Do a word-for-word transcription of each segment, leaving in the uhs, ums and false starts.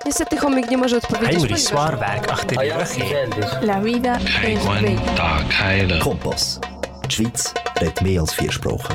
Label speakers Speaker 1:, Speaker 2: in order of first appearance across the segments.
Speaker 1: Niestety chomik nie może odpowiedzieć.
Speaker 2: Heimriswarwerk achteriröchi.
Speaker 1: La vida es bella.
Speaker 2: Tag heilen.
Speaker 3: Kompass. Die Schweiz redet mehr als vier Sprachen.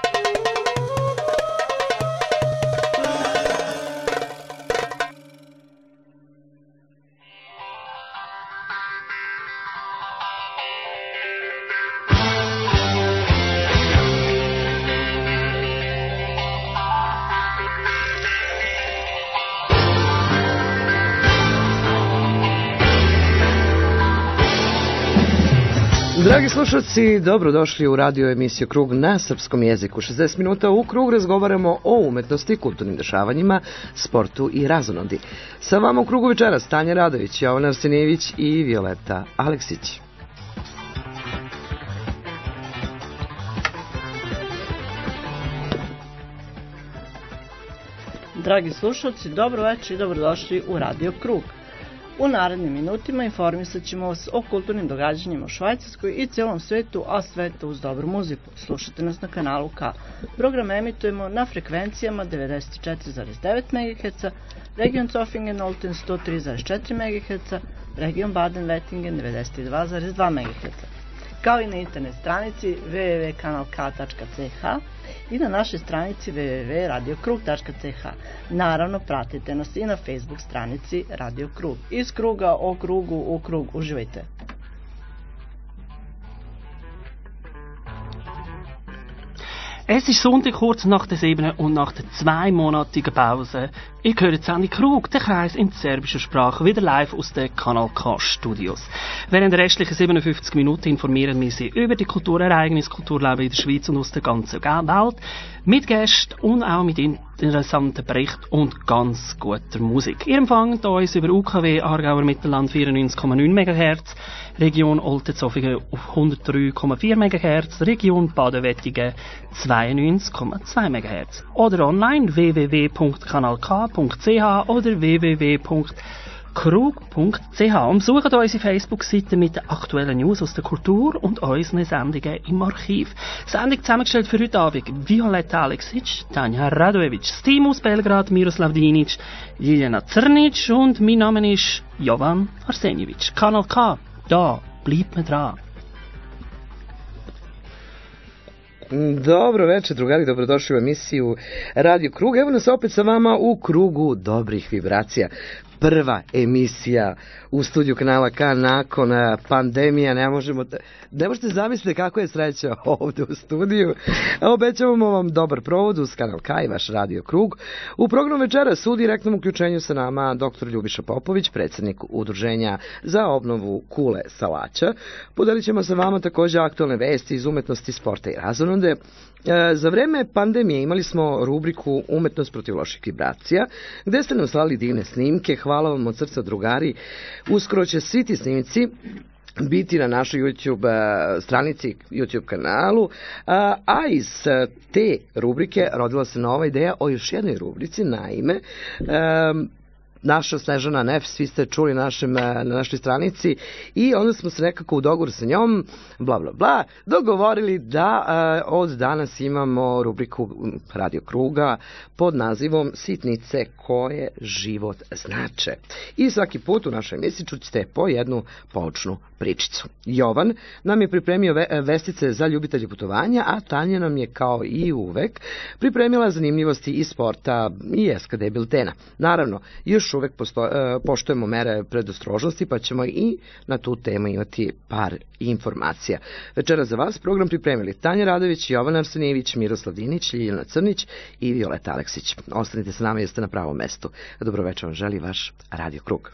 Speaker 4: Dragi slušalci, dobrodošli u radio emisiju Krug na srpskom jeziku. šezdeset minuta u Krug razgovaramo o umetnosti, kulturnim dešavanjima, sportu i razonodi. Sa vama u Krugu večeras Tanja Radović, Jovan Arsenijević i Violeta Aleksić.
Speaker 5: Dragi slušalci, dobro večer i dobrodošli u radio Krug. U narednim minutima informisat ćemo vas o kulturnim događanjima u Švajcarskoj i cijelom svetu, a sve to uz dobru muziku. Slušajte nas na kanalu K. Program emitujemo na frekvencijama devedeset četiri zarez devet megaherca, region Zofingen-Olten sto tri zarez četiri megaherca, region Baden-Wettingen devedeset dva zarez dva megaherca, kao i na internet stranici w w w tačka kanal k tačka c h i na našoj stranici w w w tačka radio krug tačka c h. Naravno, pratite nas i na Facebook stranici Radio Krug. Iz kruga o krugu u krug. Uživajte!
Speaker 6: Es ist Sonntag, kurz nach der siebten und nach der zweimonatigen Pause. Ihr hört Sandy Krug, der Kreis in serbischer Sprache, wieder live aus den Kanal K Studios. Während der restlichen siebenundfünfzig Minuten informieren wir Sie über die Kulturereignisse, Kulturleben in der Schweiz und aus der ganzen Welt, mit Gästen und auch mit interessanten Berichten und ganz guter Musik. Ihr empfangt uns über U K W Aargauer Mittelland vierundneunzig Komma neun Megahertz, Region Olten-Zofingen auf hundertdrei Komma vier Megahertz, Region Baden-Wettingen zweiundneunzig Komma zwei Megahertz. Oder online w w w punkt kanal k punkt c h oder w w w punkt krug punkt c h und besucht unsere Facebook-Seite mit den aktuellen News aus der Kultur und unseren Sendungen im Archiv. Sendung zusammengestellt für heute Abend Violeta Aleksić, Tanja Radojević, das Team aus Belgrad, Miroslav Dinic, Ljiljana Crnic und mein Name ist Jovan Arsenijević. Kanal K, da bleibt man dran.
Speaker 4: Dobro večer, drugari, dobrodošli u emisiju Radio Krug. Evo nas opet sa vama u krugu dobrih vibracija. Prva emisija u studiju kanala K nakon pandemija. Ne možemo te, ne možete zamisliti kako je sreća ovdje u studiju. Obećavamo vam dobar provod uz kanal K i vaš Radio Krug. U programu večeras u direktnom uključenju sa nama doktor Ljubiša Popović, predsjednik Udruženja za obnovu Kule Salaća. Podelit ćemo sa vama također aktualne vesti iz umetnosti, sporta i razonode. Za vreme pandemije imali smo rubriku Umetnost protiv loših vibracija, gde ste nam slali divne snimke. Hvala vam od srca, drugari. Uskoro će svi ti snimci biti na našoj YouTube stranici, YouTube kanalu, a iz te rubrike rodila se nova ideja o još jednoj rubrici, naime, naša Snežana Nef, svi ste čuli našem, na našoj stranici, i onda smo se nekako u dogovoru sa njom, bla bla bla, dogovorili da uh, od danas imamo rubriku Radio Kruga pod nazivom Sitnice koje život znače. I svaki put u našoj emisiji čućete po jednu poučnu pričicu. Jovan nam je pripremio ve vestice za ljubitelje putovanja, a Tanja nam je kao i uvek pripremila zanimljivosti iz sporta i S K D biltena. Naravno, još uvek poštujemo mere predostrožnosti, pa ćemo i na tu temu imati par informacija. Večera za vas program pripremili Tanja Radović, Jovan Arsenijević, Miroslav Dinić, Ljiljana Crnić i Violeta Aleksić. Ostanite sa nama jer ste na pravom mestu. Dobro večer vam želi vaš Radio Krug.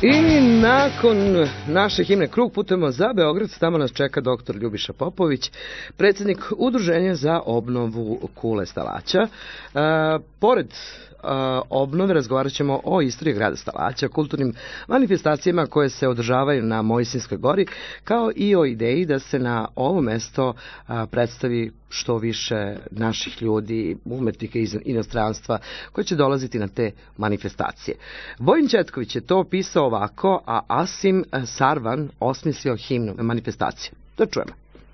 Speaker 4: I nakon naše himne Krug putujemo za Beograd, tamo nas čeka doktor Ljubiša Popović, predsjednik Udruženja za obnovu Kule Stalaća. E, pored obnove razgovarat ćemo o istoriji grada Stalaća, kulturnim manifestacijama koje se održavaju na Mojsinskoj gori, kao i o ideji da se na ovo mesto predstavi što više naših ljudi, umetnika iz inostranstva koji će dolaziti na te manifestacije. Vojin Četković je to opisao ovako, a Asim Sarvan osmislio himnu manifestacije. Da čujemo.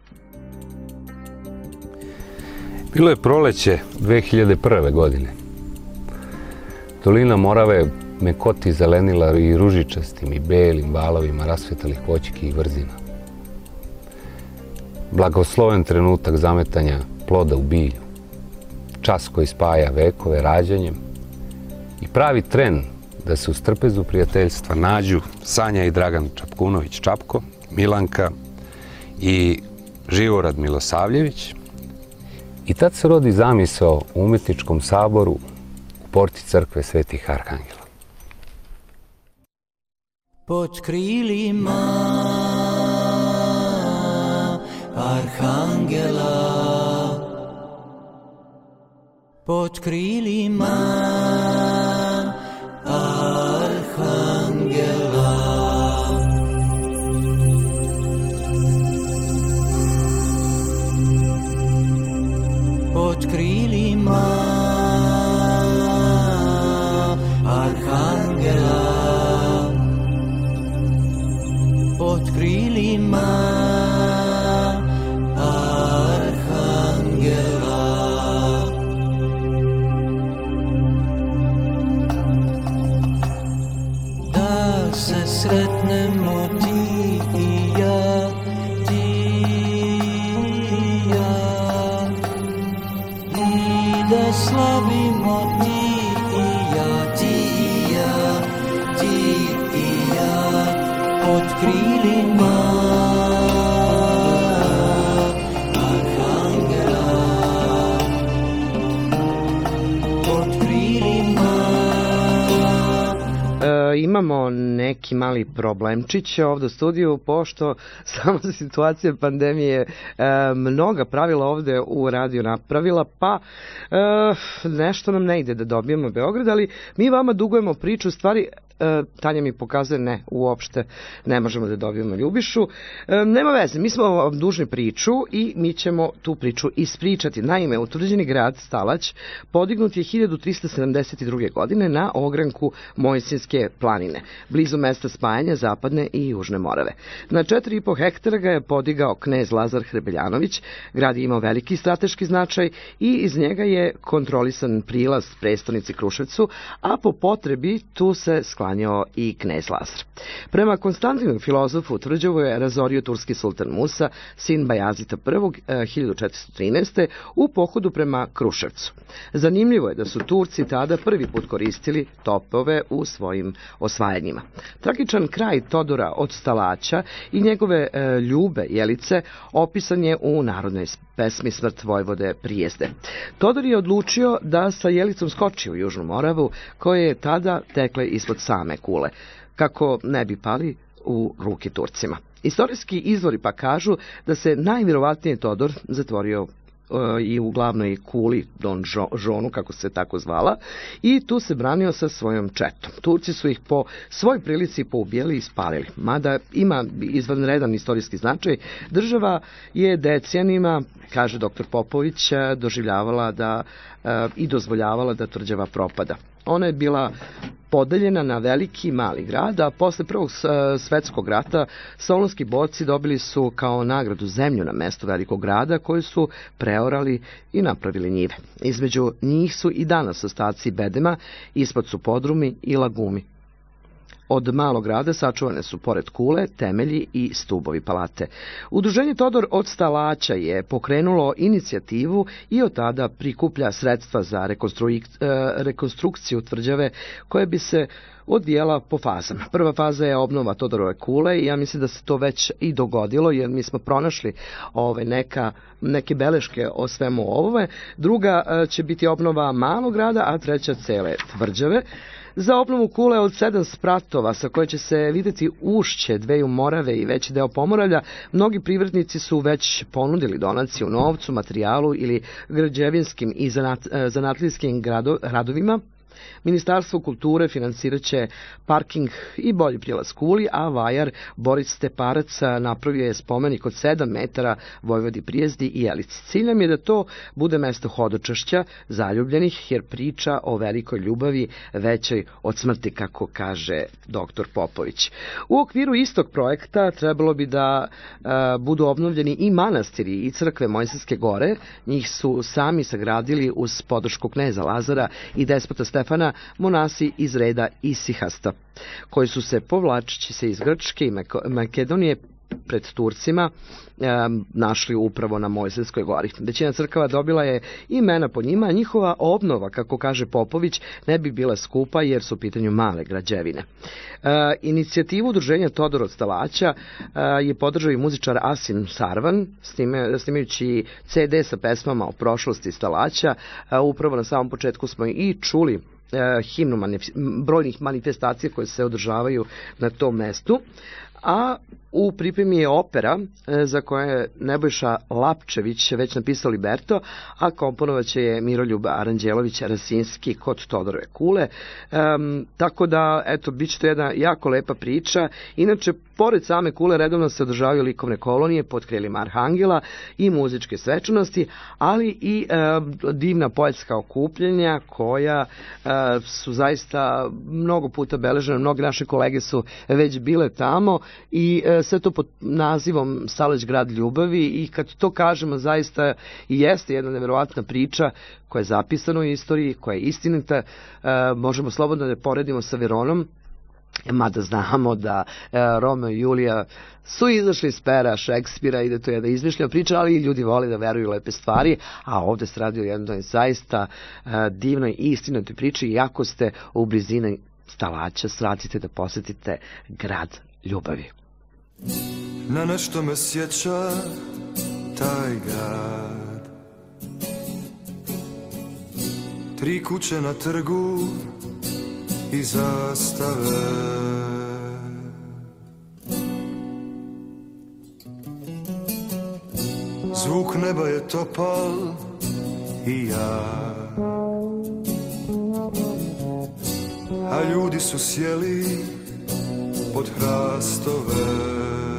Speaker 7: Bilo je proleće dve hiljade prve. godine. Dolina Morave mekoti zelenila i ružičastim i belim valovima rasvetalih voćki i vrzina. Blagosloven trenutak zametanja ploda u bilju, čas koji spaja vekove rađanjem i pravi tren da se uz trpezu prijateljstva nađu Sanja i Dragan Čapkunović Čapko, Milanka i Živorad Milosavljević. I tad se rodi zamisao u umetničkom saboru u porti crkve Svetih Arhangela.
Speaker 8: Pod krilima Arhangela, pod krilima Arhangela, pod krilima Arhangela, pod krilima sretnemo ti i ja, ti i ja, i da slavimo ti i ja, ti i ja, ti i ja, pod krilima Arhangela, pod krilima.
Speaker 4: E, imamo neki mali problemčić ovdje u studiju, pošto sama situacija pandemije e, mnoga pravila ovdje u radiju napravila, pa e, nešto nam ne ide da dobijemo Beograd, ali mi vama dugujemo priču, stvari E, Tanja mi pokazuje ne, uopšte ne možemo da dobijemo Ljubišu. E, nema veze, mi smo vam dužni priču i mi ćemo tu priču ispričati. Naime, utvrđeni grad Stalać podignut je hiljadu trista sedamdeset druge. godine na ogranku Mojsinske planine, blizu mesta spajanja Zapadne i Južne Morave. Na četiri i po hektara ga je podigao knez Lazar Hrebeljanović. Grad je imao veliki strateški značaj i iz njega je kontrolisan prilaz prestonici Kruševcu, a po potrebi tu se sklanjao i knez Lazar. Prema Konstantinu filozofu Tvrđavu je razorio turski sultan Musa, sin Bajazita I. hiljadu četiristo trinaeste. u pohodu prema Kruševcu. Zanimljivo je da su Turci tada prvi put koristili topove u svojim osvajanjima. Tragičan kraj Todora od Stalaća i njegove e, ljube Jelice opisan je u narodnoj pesmi Smrt Vojvode Prijezde. Todor je odlučio da sa Jelicom skoči u Južnu Moravu, koje je tada tekle ispod same Kule, kako ne bi pali u ruke Turcima. Istorijski izvori pa kažu da se najvjerovatnije Todor zatvorio i u glavnoj kuli Don Žonu, kako se tako zvala, i tu se branio sa svojom četom. Turci su ih po svoj prilici poubijali i spalili. Mada ima izvanredan istorijski značaj, država je decenijima, kaže doktor Popović, doživljavala da i dozvoljavala da tvrđava propada. Ona je bila podeljena na veliki i mali grad, a posle Prvog svetskog rata solunski borci dobili su kao nagradu zemlju na mestu velikog grada koju su preorali i napravili njive. Između njih su i danas ostaci bedema, ispod su podrumi i lagumi. Od malog grada sačuvane su pored kule, temelji i stubovi palate. Udruženje Todor od Stalaća je pokrenulo inicijativu i od tada prikuplja sredstva za rekonstrukciju tvrđave koje bi se odvijela po fazama. Prva faza je obnova Todorove kule i ja mislim da se to već i dogodilo, jer mi smo pronašli ove, neka, neke beleške o svemu ovome. Druga će biti obnova malog grada, a treća cele Tvrđave. Za obnovu kule od sedam spratova sa koje će se vidjeti ušće dveju Morave i veći deo Pomoravlja, mnogi privrednici su već ponudili donaciju u novcu, materijalu ili građevinskim i zanat, zanatlijskim grado, radovima. Ministarstvo kulture financirat će parking i bolji prilaz kuli, a vajar Boris Steparac napravio je spomenik od sedam metara Vojvodi Prijezdi i Jelici. Ciljem je da to bude mesto hodočašća zaljubljenih, jer priča o velikoj ljubavi većoj od smrti, kako kaže doktor Popović. U okviru istog projekta trebalo bi da a, budu obnovljeni i manastiri i crkve Mojsijske gore. Njih su sami sagradili uz podršku kneza Lazara i despota Stefana, monasi iz reda Isihasta, koji su se, povlačeći se iz Grčke i Makedonije pred Turcima, e, našli upravo na Mojsijskoj gori. Većina crkava dobila je imena po njima, a njihova obnova, kako kaže Popović, ne bi bila skupa jer su u pitanju male građevine. E, inicijativu udruženja Todor od Stalaća e, je podržao i muzičar Asim Sarvan, snime, snimajući ce de sa pesmama o prošlosti Stalaća. E, upravo na samom početku smo i čuli himnu manif brojnih manifestacija koje se održavaju na tom mestu, a u pripremi je opera za koje je Nebojša Lapčević već napisao libreto, a komponovaće je Miroljub Aranđelović Rasinski kod Todorove kule. Um, tako da, eto, bit će to jedna jako lepa priča. Inače, pored same kule redovno se održavaju likovne kolonije pod krilima Arhangela i muzičke svečanosti, ali i um, divna poetska okupljenja koja uh, su zaista mnogo puta beležene. Mnogi naše kolege su već bile tamo i uh, sve to pod nazivom Stalać grad ljubavi, i kad to kažemo, zaista i jeste jedna nevjerovatna priča koja je zapisana u istoriji, koja je istinita. E, možemo slobodno da poredimo sa Veronom, mada znamo da e, Romeo i Julija su izašli iz pera Šekspira i da to je jedna izmišljena priča, ali ljudi vole da veruju u lepe stvari, a ovde se radi o jednoj zaista e, divnoj i istinitoj priči. I ako ste u blizini Stalaća, svratite da posetite grad ljubavi.
Speaker 8: Na nešto me sjeća taj grad, tri kuće na trgu i zastave, zvuk neba je topal i ja, a ljudi su sjeli pod hrastove.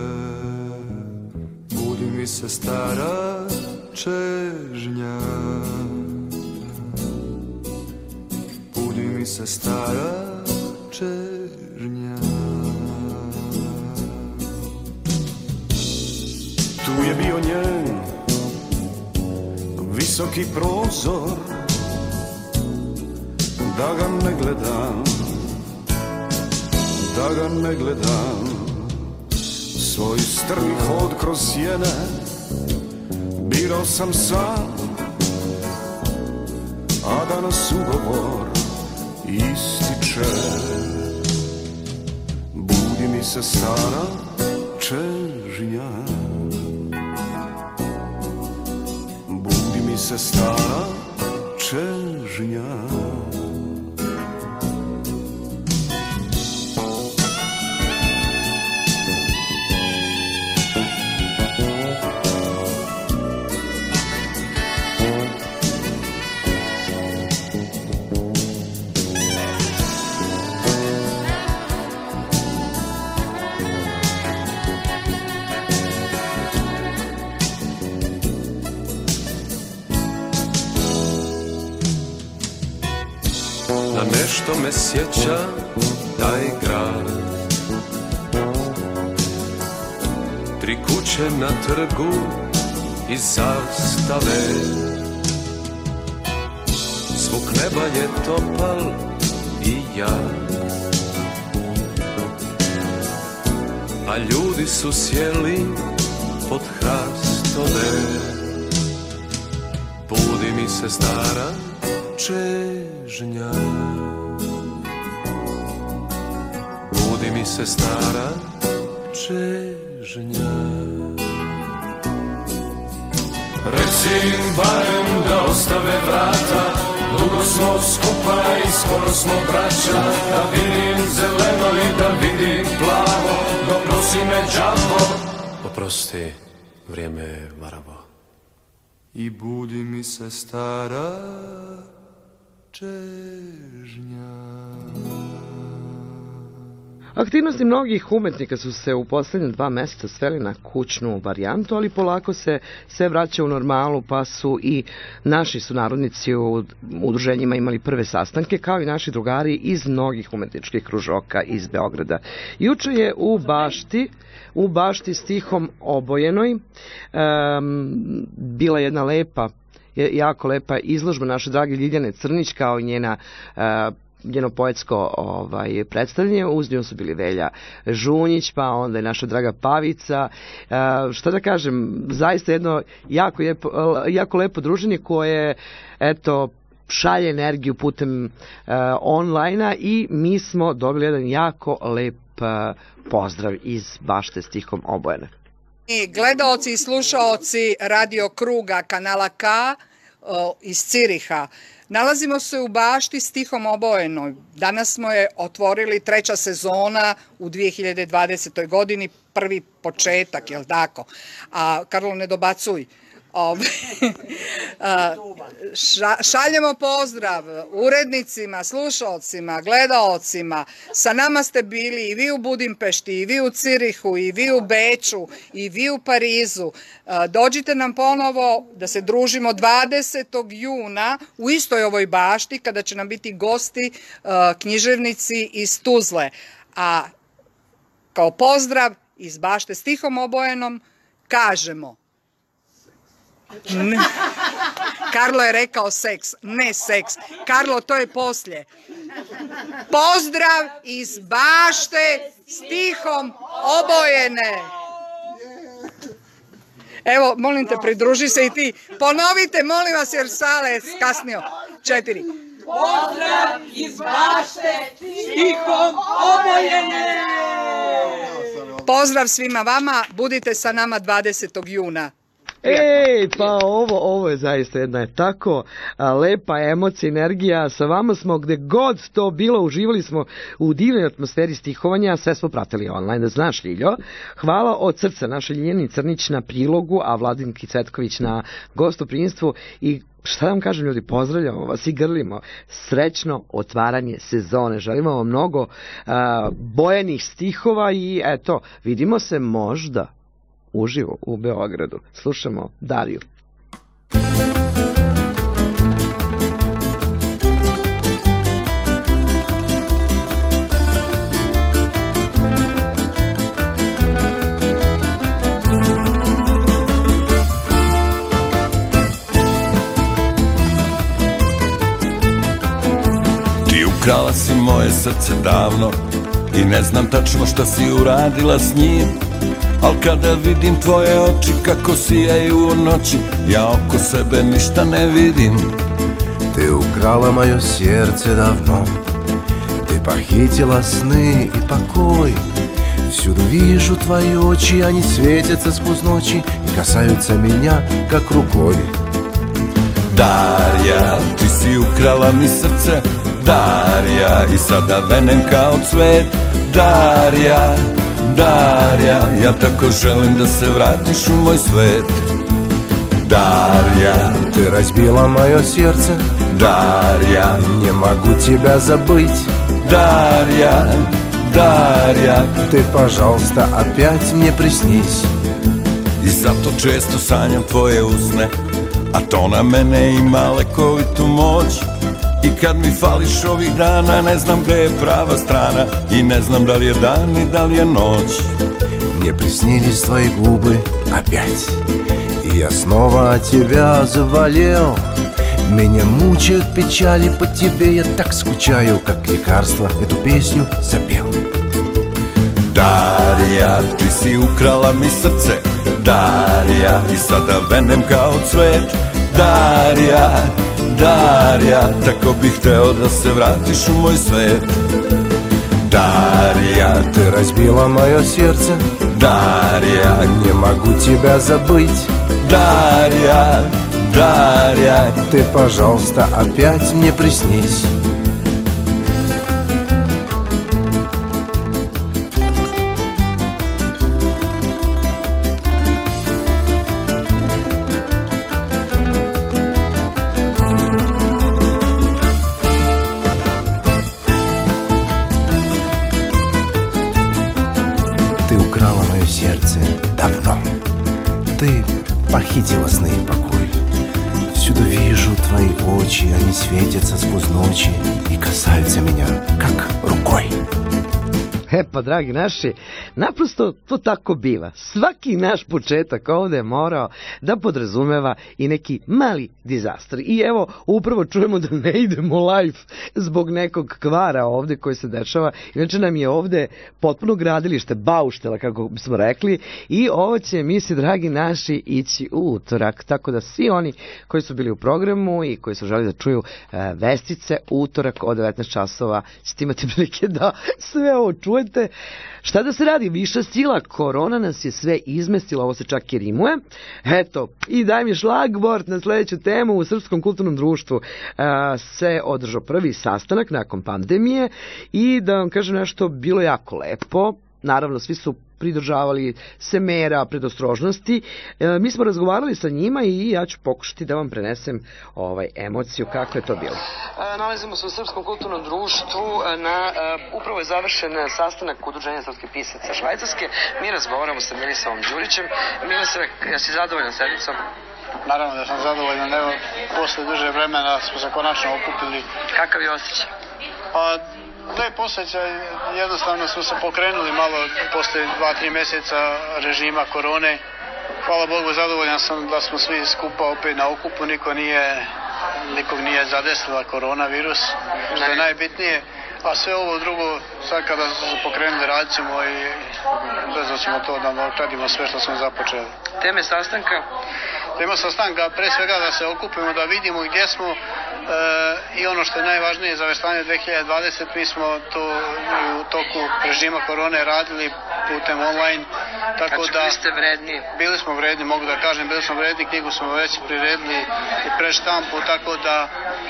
Speaker 8: Budi mi se stara čežnja, budi mi se stara čežnja. Tu je bio njen visoki prozor, da ga ne gledam, da ga ne gledam. Svoj strmi hod kroz sjene birao sam sam, a danas ugovor ističe. Budi mi se stara čežnja, budi mi se stara čežnja. Nešto me sjeća taj grad, tri kuće na trgu i zastave, zvuk neba je topal i jak, a ljudi su sjeli pod hrastove. Budi mi se stara čežnja, se stara čežnja. Reci im barem da ostave vrata, dugo smo skupa i skoro smo braća. Da vidim zeleno i da vidim plavo, dok nosi me đavo. Oprosti, vrijeme je varavo. I budi mi se stara čežnja.
Speaker 4: Aktivnosti mnogih umetnika su se u poslednje dva meseca sveli na kućnu varijantu, ali polako se sve vraća u normalu, pa su i naši sunarodnici u udruženjima imali prve sastanke, kao i naši drugari iz mnogih umetničkih kružoka iz Beograda. Juče je u Bašti, u Bašti stihom Obojenoj, um, bila jedna lepa, jako lepa izložba naše drage Ljiljane Crnić, kao i njena uh, njeno poetsko ovaj, predstavljanje. Uz nju su bili Velja Žunjić, pa onda je naša draga Pavica. E, šta da kažem, zaista jedno jako, lijepo, jako lepo druženje koje, eto, šalje energiju putem e, online-a i mi smo dobili jedan jako lep e, pozdrav iz Bašte stihom Obojene.
Speaker 9: Gledaoci i slušaoci Radio Kruga, kanala K o, iz Ciriha, nalazimo se u Bašti stihom Obojenoj. Danas smo je otvorili, treća sezona u dvije hiljade dvadesetoj godini, prvi početak, jel tako? A Karlo, ne dobacuj. Šaljemo pozdrav urednicima, slušalcima, gledaocima. Sa nama ste bili i vi u Budimpešti, i vi u Cirihu, i vi u Beču, i vi u Parizu. Dođite nam ponovo da se družimo dvadesetog juna u istoj ovoj Bašti, kada će nam biti gosti književnici iz Tuzle. A kao pozdrav iz Bašte stihom Obojenom kažemo: Ne. Karlo je rekao seks, ne seks. Karlo, to je poslije. Pozdrav iz Bašte stihom Obojene. Evo, molim te, pridruži se i ti. Ponovite, molim vas, jer sale je kasnio. Četiri.
Speaker 10: Pozdrav iz Bašte stihom Obojene.
Speaker 9: Pozdrav svima vama, budite sa nama dvadesetog juna.
Speaker 4: Ej, pa ovo, ovo je zaista jedna je tako a, lepa emocija, energija. Sa vama smo gde god to bilo, uživali smo u divnoj atmosferi stihovanja, sve smo pratili online, da znaš, Ljiljo. Hvala od srca naše Ljiljani Crnić na prilogu, a Vladimir Cvetković na gostoprinstvu. I šta vam kažem, ljudi, pozdravljamo vas i grlimo. Srećno otvaranje sezone. Želimo vam mnogo a, bojenih stihova i eto, vidimo se možda uživo u Beogradu. Slušamo Dariju.
Speaker 11: Ti ukrala si moje srce davno i ne znam tačno šta si uradila s njim. Al kada vidim tvoje oči kako sijaju u noći, ja oko sebe ništa ne vidim.
Speaker 12: Ты украла мое сердце давно, ты похитила сны и покой. Всюду вижу твои очи, они светятся сквозь ночи и касаются меня, как рукой.
Speaker 11: Darja, ti si ukrala mi srce, Darja, i sada venem kao cvet. Darja, Darja, ja tako želim da se vratiš u moj svet. Darja,
Speaker 12: ты разбила мое сердце,
Speaker 11: Darja,
Speaker 12: не могу тебя забыть.
Speaker 11: Darja, Darja,
Speaker 12: ты, пожалуйста, опять мне приснись.
Speaker 11: I zato često sanjam tvoje usne, a to na mene ima lekovitu moć. I kad mi fališ ovih dana, ne znam gde je prava strana, i ne znam da li je dan i da li je noć.
Speaker 12: Мне приснились твои губы опять, и я снова от тебя заболел. Меня мучают печали по тебе, я так скучаю, как лекарство эту песню запел.
Speaker 11: Darja, ti si ukrala mi srce, Darja, i sada venem kao cvet. Darja, Darja, tako bih hteo da se vratiš u moj svet. Darja,
Speaker 12: Ты разбила мое сердце,
Speaker 11: Дарья,
Speaker 12: не могу тебя забыть,
Speaker 11: Дарья, Дарья.
Speaker 12: Ты, пожалуйста, опять мне приснись. Ты украла мое сердце давно. Ты похитила сны и покой. Всюду вижу твои очи, они светятся сквозь ночи и касаются меня, как рукой.
Speaker 4: E pa, dragi naši, naprosto to tako biva. Svaki naš početak ovde je morao da podrazumeva i neki mali dizaster. I evo, upravo čujemo da ne idemo live zbog nekog kvara ovde koji se dešava. Inače nam je ovde potpuno gradilište, bauštela, kako bismo rekli. I ovo će emisija, dragi naši, ići u utorak. Tako da svi oni koji su bili u programu i koji su želi da čuju e, vestice, utorak od devetnaest časova ćete imati prilike da sve ovo čuje. Šta da se radi, viša sila, korona nas je sve izmestila, ovo se čak i rimuje. Eto, i daj mi šlagvort na sledeću temu. U Srpskom kulturnom društvu a, se održao prvi sastanak nakon pandemije i da vam kažem nešto, bilo jako lepo. Naravno, svi su pridržavali se mera predostrožnosti. E, mi smo razgovarali sa njima i ja ću pokušati da vam prenesem ovaj emociju kako je to bilo. E, nalazimo se u Srpskom kulturnom društvu na e, upravo je završen sastanak Udruženja srpskih pisaca Švajcarske. Mi razgovaramo sa Milisavom Đurićem. Milisave, jesi zadovoljan sedmicom?
Speaker 13: Naravno da sam zadovoljan. Evo, posle duže vremena smo se konačno okupili.
Speaker 4: Kakav je osjećaj?
Speaker 13: Pa, lep osjećaj, jednostavno smo se pokrenuli malo posle dva tri mjeseca režima korone. Hvala Bogu, zadovoljan sam da smo svi skupa opet na okupu, niko nije, nikog nije zadesila koronavirus, što je najbitnije. A sve ovo drugo, sad kada smo se pokrenuli, radit ćemo i brzo ćemo to da odradimo sve što smo započeli.
Speaker 4: Teme sastanka?
Speaker 13: Tema sastanka, pre svega da se okupimo, da vidimo gdje smo e, i ono što je najvažnije za Veslanje dve hiljade dvadesete. Mi smo to u toku režima korone radili putem online. Tako
Speaker 4: znači,
Speaker 13: da,
Speaker 4: bili ste vredni?
Speaker 13: Bili smo vredni, mogu da kažem, bili smo vredni, knjigu smo već priredili i pred štampu, tako da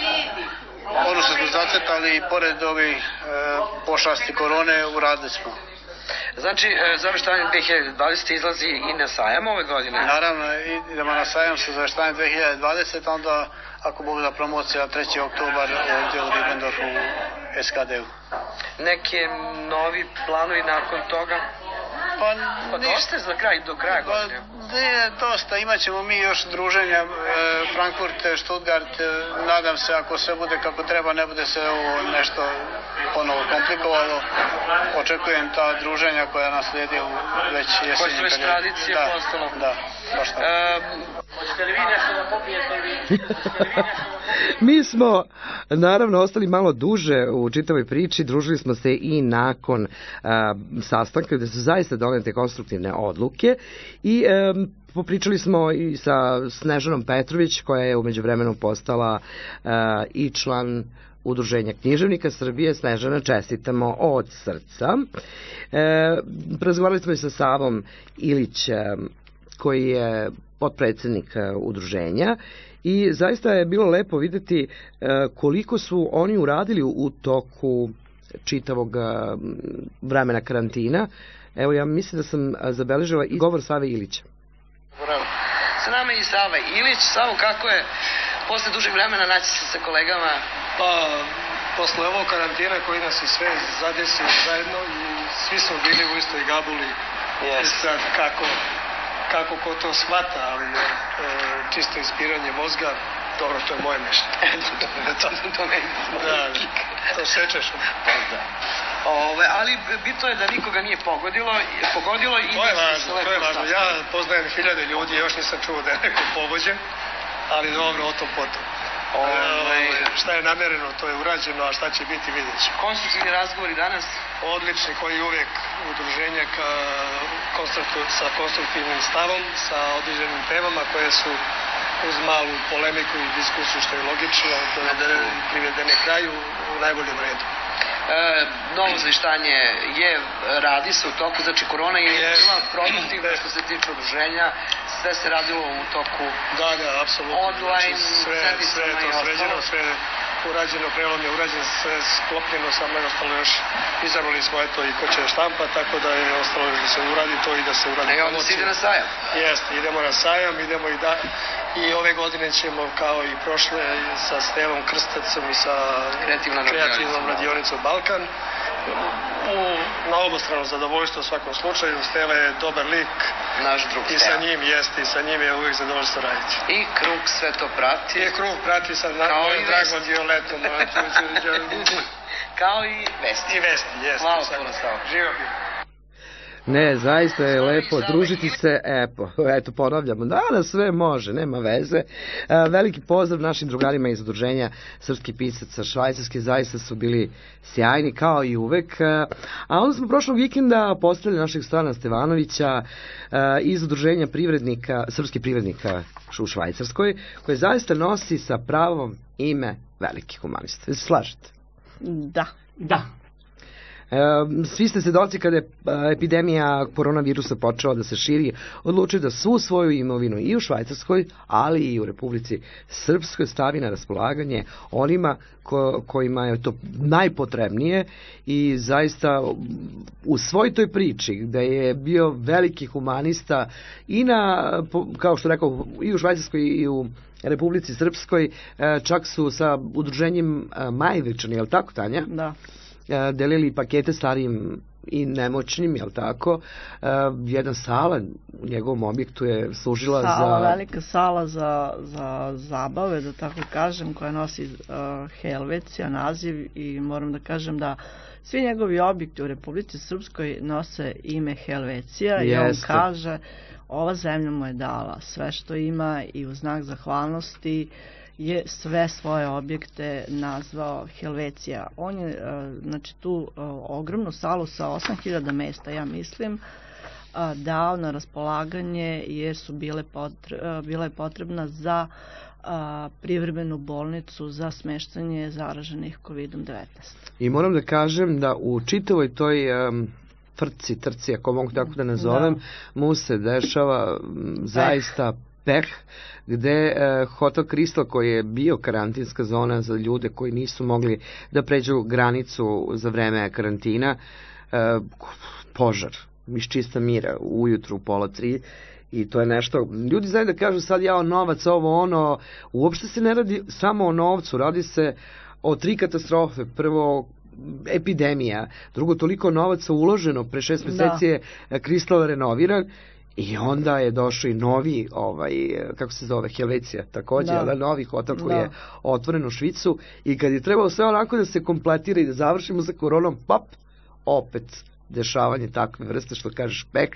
Speaker 13: ono što smo zacrtali, pored ovih e, pošasti korone, uradili smo.
Speaker 4: Znači, zaveštanje dve hiljade dvadesete izlazi i na sajam ove godine?
Speaker 13: Naravno, idemo na sajam sa zaveštanje dve hiljade dvadesete, onda, ako Bog da, promocija trećeg oktobar ovdje u Ribendorfu u es ka de u.
Speaker 4: Neke novi planovi nakon toga?
Speaker 13: Pa,
Speaker 4: pa dosta za kraj, do kraja godine?
Speaker 13: Pa, ne, dosta. Imaćemo mi još druženja, e, Frankfurt, Stuttgart, e, nadam se ako sve bude kako treba, ne bude se ovo nešto ponovo komplikovalo. Očekujem ta druženja koja nas slijedi u već jesenjem.
Speaker 4: Koje su već tradicije
Speaker 13: da,
Speaker 4: postalo.
Speaker 13: Da, baš tako. E,
Speaker 4: hoćete li vi nešto da popijete? Mi smo, naravno, ostali malo duže u čitavoj priči, družili smo se i nakon a, sastanka gde su zaista donete konstruktivne odluke i a, popričali smo i sa Snežanom Petrović, koja je umeđu vremenu postala a, i član Udruženja književnika Srbije. Snežana, čestitamo od srca. E, razgovarali smo i sa Savom Ilićem, koji je potpredsednik udruženja, i zaista je bilo lepo videti koliko su oni uradili u toku čitavog vremena karantina. Evo, ja mislim da sam zabeležila i govor Save Ilića.
Speaker 13: Bravo.
Speaker 4: Sa nama je i Sava Ilić. Savo, kako je posle dužeg vremena naći se sa kolegama?
Speaker 14: Pa, posle ovog karantina koji nas i sve zadesio zajedno i svi smo bili u istoj gabuli. Yes. Sad, kako, kako ko to shvata, ali e, čisto ispiranje mozga, dobro, to je moje mišljenje.
Speaker 4: to, to ne
Speaker 14: da, to sečeš.
Speaker 4: Pa da. Ove, ali bitno je da nikoga nije pogodilo, pogodilo i
Speaker 14: to je važno, to je važno. Ja poznajem hiljade ljudi, još nisam čuo da je neko pogođen, ali dobro, o tom potom. Ove, šta je namereno, to je urađeno, a šta će biti, vidjet ćemo.
Speaker 4: Konstruktivni razgovori danas?
Speaker 14: Odlični, koji uvijek udruženje ka, konstruktu, sa konstruktivnim stavom, sa određenim temama koje su uz malu polemiku i diskusiju, što je logično, dovedene, privedene kraju u najboljem redu.
Speaker 4: novo zvištanje je, radi se u toku, znači korona je bila produktivna što se tiče udruženja, sve se radilo u toku
Speaker 14: da, da, apsolutno.
Speaker 4: Online,
Speaker 14: sve, sve je to sređeno, sve je urađeno, prelom je urađen, sve sklopljeno, samo je ostalo još, izabrali smo eto i ko će štampa, tako da je ostalo još da se uradi to i da se uradi.
Speaker 4: E, onda se ide na sajam?
Speaker 14: Jeste, idemo na sajam, idemo i da, i ove godine ćemo kao i prošle sa Stevom Krstacom i sa
Speaker 4: kreativnom,
Speaker 14: kreativnom radionicom Balkan. U, na obostrano zadovoljstvo u svakom slučaju, Steva je dobar lik.
Speaker 4: Naš drug
Speaker 14: I sa njim jeste, i sa njim je uvijek zadovoljstvo raditi.
Speaker 4: I krug sve to prati?
Speaker 14: I krug prati sa mojim dragom Violetom.
Speaker 4: Kao i Vesti.
Speaker 14: I Vesti, jeste.
Speaker 4: Hvala puno, Stava.
Speaker 14: Živo bi.
Speaker 4: Ne, zaista je lepo družiti se, epo, eto ponavljamo, danas sve može, nema veze. E, veliki pozdrav našim drugarima iz udruženja Srpski pisac sa Švajcarske, zaista su bili sjajni kao i uvek. E, a onda smo prošlog vikenda postavili našeg Stojana Stevanovića e, iz udruženja privrednika, srpskih privrednika u Švajcarskoj, koje zaista nosi sa pravom ime veliki humanista. Se slažete?
Speaker 5: Da.
Speaker 6: Da.
Speaker 4: Svi ste svedoci kada je epidemija koronavirusa počela da se širi, odlučili da svu svoju imovinu i u Švajcarskoj, ali i u Republici Srpskoj stavi na raspolaganje onima ko, kojima je to najpotrebnije i zaista u svoj toj priči gde je bio veliki humanista i na, kao što rekao, i u Švajcarskoj i u Republici Srpskoj, čak su sa udruženjem Majvičani, je li tako, Tanja?
Speaker 5: Da.
Speaker 4: Delili pakete starijim i nemoćnim, jel tako? Uh, jedna sala u njegovom objektu je služila
Speaker 5: sala,
Speaker 4: za...
Speaker 5: Sala, velika sala za, za zabave, da tako kažem, koja nosi uh, Helvecija naziv i moram da kažem da svi njegovi objekti u Republici Srpskoj nose ime Helvecija. Jeste. I on kaže, ova zemlja mu je dala sve što ima i u znak zahvalnosti je sve svoje objekte nazvao Helvecija. On je znači tu ogromnu salu sa osam hiljada mesta, ja mislim, dao na raspolaganje jer su bile potre, bila je potrebna za privremenu bolnicu za smeštanje zaraženih kovidom devetnaest.
Speaker 4: I moram da kažem da u čitavoj toj um, trci, trci, ako mogu tako da nazovem, da. mu se dešava um, zaista peh, gde e, Hotel Crystal, koji je bio karantinska zona za ljude koji nisu mogli da pređu granicu za vreme karantina, e, požar iz čista mira ujutru u pola tri, i to je nešto, ljudi znaju da kažu sad ja o novac, ovo ono, uopšte se ne radi samo o novcu, radi se o tri katastrofe. Prvo, epidemija, drugo, toliko novaca uloženo, pre šest meseci je Crystal renoviran, i onda je došao i novi, ovaj, kako se zove, Helvecija, također, da. novi hotel koji da. je otvoren u Švicu, i kad je trebalo sve onako da se kompletira i da završimo sa koronom, pap, opet dešavanje takve vrste, što kažeš, pek.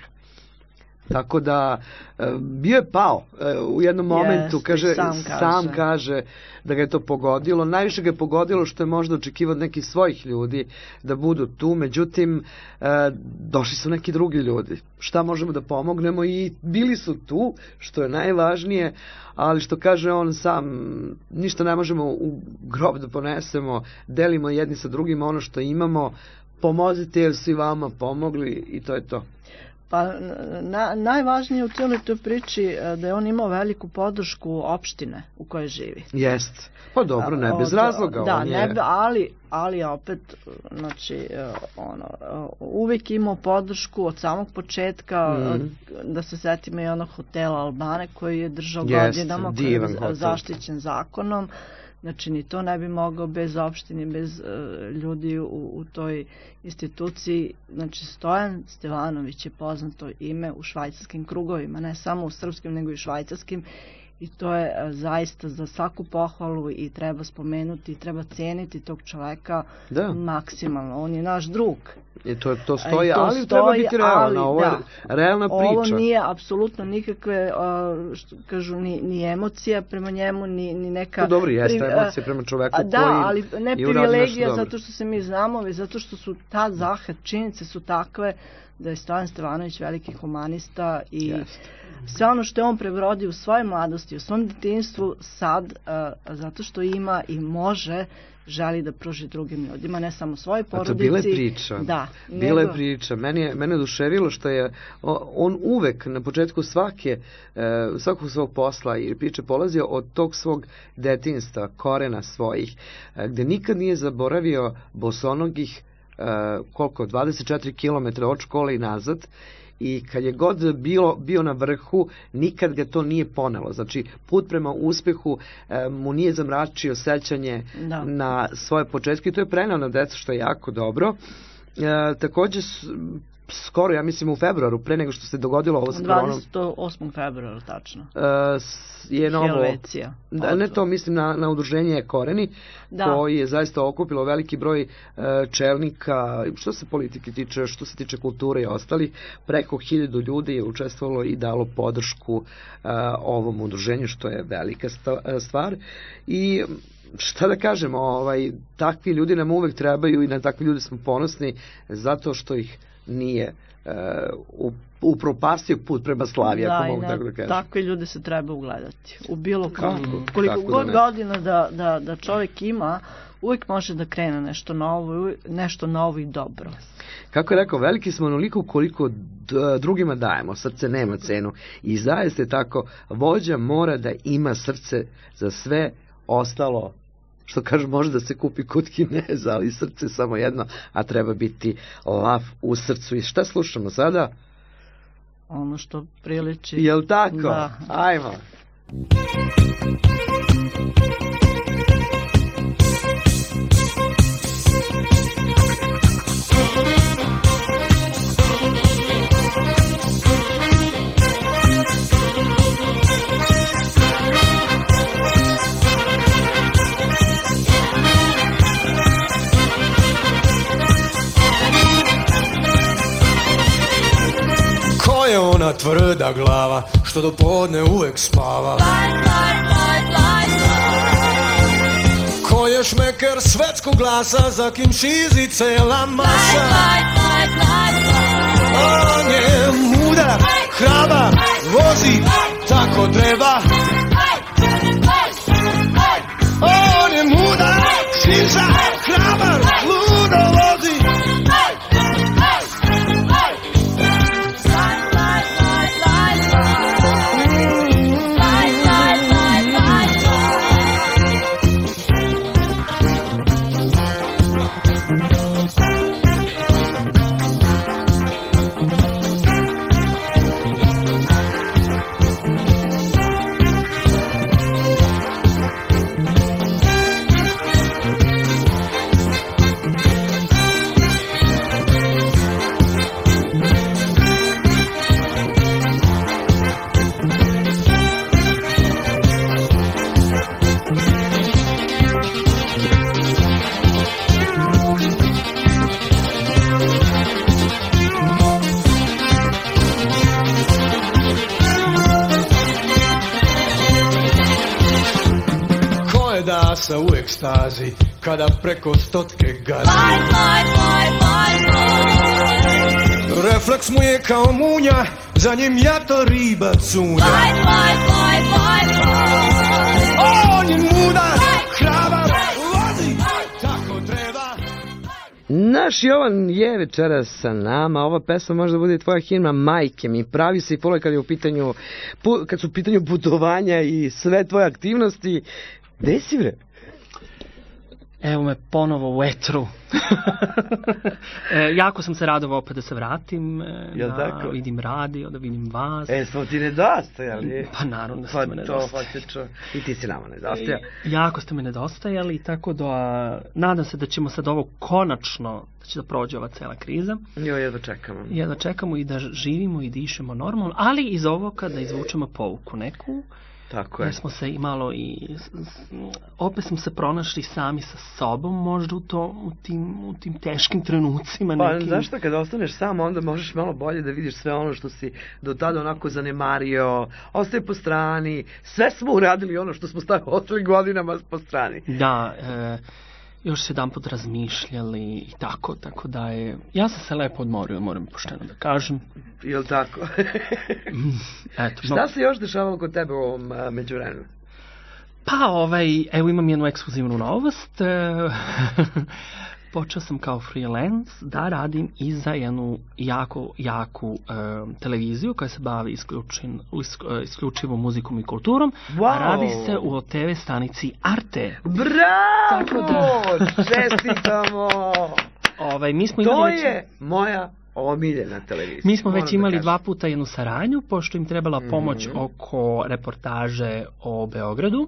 Speaker 4: Tako da, bio je pao u jednom momentu,
Speaker 5: yes,
Speaker 4: kaže,
Speaker 5: sam, kaže.
Speaker 4: sam kaže da ga je to pogodilo. Najviše ga je pogodilo što je možda očekivao od nekih svojih ljudi da budu tu, međutim, došli su neki drugi ljudi. Šta možemo da pomognemo, i bili su tu, što je najvažnije, ali što kaže on sam, ništa ne možemo u grob da ponesemo, delimo jedni sa drugima ono što imamo, pomozite jer su i vama pomogli, i to je to.
Speaker 5: Pa na, najvažnije u cijeloj toj priči da je on imao veliku podršku opštine u kojoj živi.
Speaker 4: Jest. Pa dobro, ne bez razloga.
Speaker 5: Da,
Speaker 4: on je...
Speaker 5: ne, ali, ali opet, znači, ono, uvijek imao podršku od samog početka, mm. da se setimo i onog hotela Albane koji je držao godinama, koji je zaštićen zakonom. Znači, ni to ne bi mogao bez opštine, bez uh, ljudi u, u toj instituciji. Znači, Stojan Stevanović je poznato ime u švajcarskim krugovima, ne samo u srpskim, nego i švajcarskim. I to je uh, zaista za svaku pohvalu i treba spomenuti i treba cijeniti tog čoveka da. maksimalno. On je naš drug.
Speaker 4: I to, to stoji, to ali stoji, treba biti realna, ovo je da, realna priča.
Speaker 5: Ovo nije apsolutno nikakve, uh, što kažu, ni, ni emocija prema njemu, ni, ni neka...
Speaker 4: To dobro, jeste pri, emocija prema čoveku
Speaker 5: da,
Speaker 4: koji...
Speaker 5: Da, ali ne privilegija zato što se mi znamo, već zato što su ta zahvat, činjenice su takve da je Stojan Stevanović veliki humanista i yes. sve ono što je on prebrodio u svojoj mladosti, u svom detinjstvu sad, uh, zato što ima i može, želi da pruži drugim ljudima, ne samo svojoj porodici. A to bila je priča. Da.
Speaker 4: Bila je priča. Meni je, mene je oduševilo što je on uvek na početku svake, svakog svog posla i priče polazio od tog svog detinjstva, korena svojih, gde nikad nije zaboravio bosonogih koliko, dvadeset četiri kilometra od škole i nazad, i kad je god bilo, bio na vrhu, nikad ga to nije ponelo. Znači, put prema uspehu e, mu nije zamračio sećanje da. na svoje početke i to je preneo na decu, što je jako dobro. E, takođe, skoro, ja mislim u februaru, pre nego što se dogodilo ovo s koronom.
Speaker 5: dvadeset osmog februara, tačno.
Speaker 4: E, je novo,
Speaker 5: Helvecija.
Speaker 4: Da, ne to, mislim na, na udruženje Koreni, da. koji je zaista okupilo veliki broj e, čelnika, što se politike tiče, što se tiče kulture i ostali, preko hiljadu ljudi je učestvovalo i dalo podršku e, ovom udruženju, što je velika stvar. I šta da kažemo, ovaj, takvi ljudi nam uvek trebaju i na takvi ljudi smo ponosni, zato što ih nije uh, upropastio put prema slavi,
Speaker 5: da,
Speaker 4: ako mogu tako da kažem.
Speaker 5: Takve ljude se treba ugledati. U bilo kako. Koliko god da godina da, da, da čovjek ima, uvijek može da krene nešto novo, nešto novo i dobro.
Speaker 4: Kako je rekao, veliki smo onoliko koliko drugima dajemo, srce nema cenu. I zaista je tako, vođa mora da ima srce za sve ostalo, što kaže, može da se kupi kod Kineza, ali srce samo jedno, a treba biti lav u srcu. I šta slušamo sada?
Speaker 5: Ono što priliči.
Speaker 4: Jel tako?
Speaker 5: Da.
Speaker 4: Ajmo.
Speaker 8: Ko je ona tvrda glava što do podne uvek spava? Ko je šmeker svetskog glasa za kim šizi cela masa? On je mudar, hrabar, vozi tako treba. On je mudar, šiza, hrabar, ludo vozi. Sa u ekstazi kada preko stotke gazi. Fly, fly, fly, fly, fly. Refleks mu je kao munja, za njim jato riba cunja. Fly, fly, fly, fly, fly. On je mudar, hrabar, vozi, tako treba.
Speaker 4: Naš Jovan je večeras sa nama. Ova pesma možda bude tvoja himna Majke mi. Pravi se i poloj kad je u pitanju, kad su u pitanju putovanja i sve tvoje aktivnosti. Gde si, bre?
Speaker 6: Evo me ponovo u etru. e, jako sam se radovao opet da se vratim, e, da vidim radio, da vidim vas.
Speaker 4: E, smo ti nedostajali?
Speaker 6: Pa naravno da ste me nedostajali.
Speaker 4: I ti si nama nedostajali.
Speaker 6: E, jako ste me nedostajali, tako da nadam se da ćemo sad ovo konačno, da će da prođe ova cela kriza.
Speaker 4: Jo, jedva čekamo.
Speaker 6: Jedva čekamo i da živimo i dišemo normalno, ali iz ovoga da izvučemo pouku neku.
Speaker 4: Tako je.
Speaker 6: Jer smo se imalo i opet smo se pronašli sami sa sobom možda u, to, u, tim, u tim teškim trenucima.
Speaker 4: Pa
Speaker 6: nekim.
Speaker 4: Zašto kada ostaneš sam onda možeš malo bolje da vidiš sve ono što si do tada onako zanemario, ostaje po strani, sve smo uradili ono što smo stavili ostalih godinama po strani.
Speaker 6: Da, e, još se jedan put razmišljali i tako, tako da je... Ja sam se lepo odmorio, moram pošteno da kažem.
Speaker 4: Jel tako?
Speaker 6: Eto,
Speaker 4: Šta
Speaker 6: no...
Speaker 4: se još dešavalo kod tebe u ovom uh, međuvremenu?
Speaker 6: Pa, ovaj, evo imam jednu ekskluzivnu novost. Počeo sam kao freelance da radim i za jednu jako, jaku um, televiziju koja se bavi isključin, isključivo muzikom i kulturom.
Speaker 4: Wow.
Speaker 6: Radi se u te ve stanici Arte.
Speaker 4: Bravo!
Speaker 6: Tako da...
Speaker 4: Čestitamo!
Speaker 6: Ovaj, mi smo
Speaker 4: to
Speaker 6: već...
Speaker 4: je moja omiljena televizija.
Speaker 6: Mi smo već imali
Speaker 4: da
Speaker 6: dva puta jednu saradnju, pošto im trebala pomoć mm-hmm. oko reportaže o Beogradu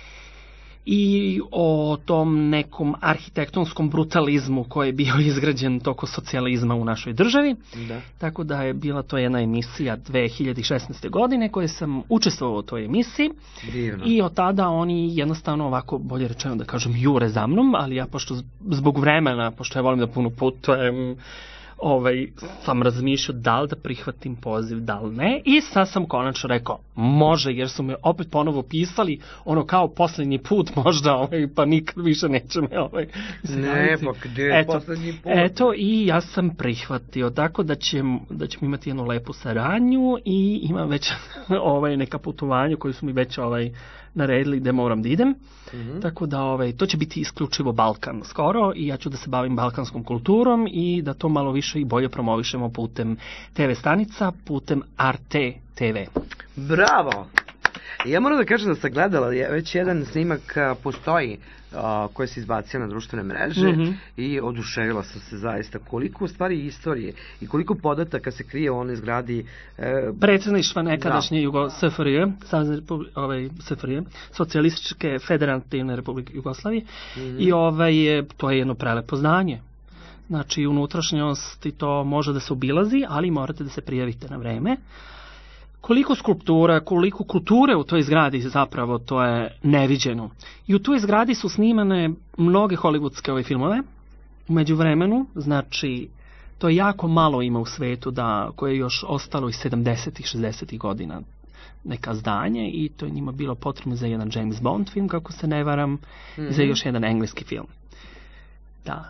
Speaker 6: i o tom nekom arhitektonskom brutalizmu koji je bio izgrađen toko socijalizma u našoj državi.
Speaker 4: Da.
Speaker 6: Tako da je bila to jedna emisija dve hiljade šesnaeste. godine koje sam učestvovao u toj emisiji.
Speaker 4: Divno.
Speaker 6: I od tada oni jednostavno ovako, bolje rečeno da kažem, jure za mnom, ali ja pošto zbog vremena, pošto ja volim da puno putujem, ovaj, sam razmišljao da li da prihvatim poziv, da li ne, i sad sam konačno rekao može, jer su me opet ponovo pisali ono kao posljednji put možda, ovaj, pa nikad više neće me ovaj,
Speaker 4: ne, pa gdje je
Speaker 6: eto,
Speaker 4: posljednji put?
Speaker 6: Eto, i ja sam prihvatio, tako da ćemo da ćemo imati jednu lepu saradnju i imam već ovaj, neka putovanja koji su mi već ovaj, naredili gde moram da idem. Mm-hmm. Tako da ovaj, to će biti isključivo Balkan skoro i ja ću da se bavim balkanskom kulturom i da to malo više i bolje promovišemo putem te ve stanica, putem Arte te ve.
Speaker 4: Bravo! Ja moram da kažem da sam gledala, već jedan snimak a, postoji a, koji se izbacio na društvene mreže mm-hmm. i oduševila sam se zaista koliko u stvari istorije i koliko podataka se krije u onoj zgradi e,
Speaker 6: predsjedništva nekadašnje Jugo S F R J, ovaj S F R J, Socijalističke federativne Republike Jugoslavije mm-hmm. i ovaj to je jedno prelepo zdanje. Znači unutrašnjost i to može da se obilazi, ali morate da se prijavite na vreme. Koliko skulptura, koliko kulture u toj zgradi zapravo, to je neviđeno. I u toj zgradi su snimane mnoge hollywoodske ove filmove. U međuvremenu, znači, to je jako malo ima u svetu da, koje je još ostalo iz sedamdesetih, šezdesetih godina neka zdanje i to je njima bilo potrebno za jedan James Bond film, kako se ne varam, mm-hmm. i za još jedan engleski film. Da.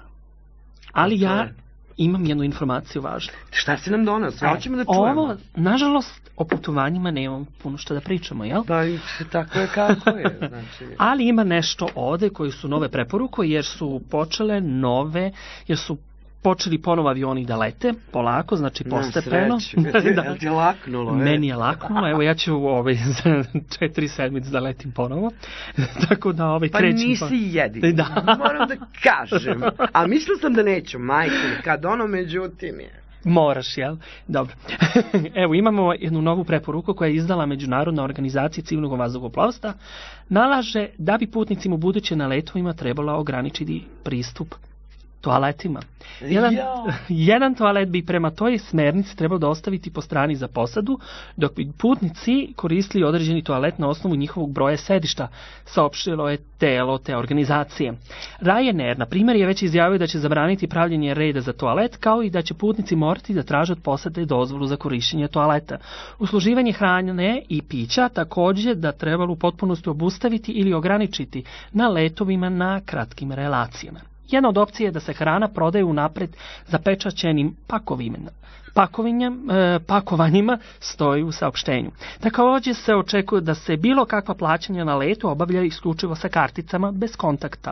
Speaker 6: Ali ja imam jednu informaciju važnu.
Speaker 4: Šta si nam donao? Sve hoćemo da čujemo.
Speaker 6: Ovo, nažalost, o putovanjima nemam puno što da pričamo, jel?
Speaker 4: Da, tako je kako je. Znači...
Speaker 6: Ali ima nešto ovde koji su nove preporuke, jer su počele nove, jer su počeli ponovo avioni da lete, polako, znači postepeno.
Speaker 4: Da, jel ti je laknulo?
Speaker 6: Meni je laknulo, evo ja ću ovaj, za četiri sedmice da letim ponovo. Tako da ovaj,
Speaker 4: pa
Speaker 6: krećem.
Speaker 4: Pa nisi jedin,
Speaker 6: da.
Speaker 4: Moram da kažem. A mislio sam da neću, majke, kad ono međutim je.
Speaker 6: Moraš, jel? Dobro. Evo, imamo jednu novu preporuku koja je izdala Međunarodna organizacija civilnog vazduhoplovstva. Nalaže da bi putnicima u buduće na letovima trebalo ograničiti pristup toaletima. Jedan, jedan toalet bi prema toj smernici trebalo da ostaviti po strani za posadu, dok bi putnici koristili određeni toalet na osnovu njihovog broja sedišta, saopštilo je telo te organizacije. Ryanair, na primjer, je već izjavio da će zabraniti pravljenje reda za toalet, kao i da će putnici morati da traže od posade dozvolu za korišćenje toaleta. Usluživanje hrane i pića također da trebalo u potpunosti obustaviti ili ograničiti na letovima na kratkim relacijama. Jedna od opcija je da se hrana prodaje unapred zapečaćenim pakovinama. Pakovinjem, e, pakovanjima stoji u saopštenju. Također se očekuje da se bilo kakva plaćanja na letu obavlja isključivo sa karticama bez kontakta.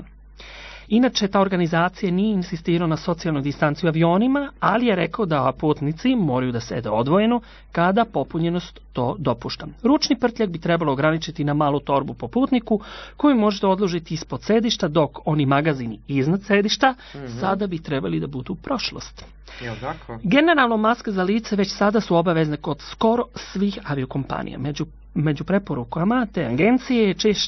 Speaker 6: Inače, ta organizacija nije insistirala na socijalnoj distanci u avionima, ali je rekao da putnici moraju da sede odvojeno kada popunjenost to dopušta. Ručni prtljak bi trebalo ograničiti na malu torbu po putniku koju možete odložiti ispod sedišta, dok oni magazini iznad sedišta mm-hmm. sada bi trebali da budu prošlost. Generalno, maske za lice već sada su obavezne kod skoro svih aviokompanija. Među, među preporukama te agencije je češće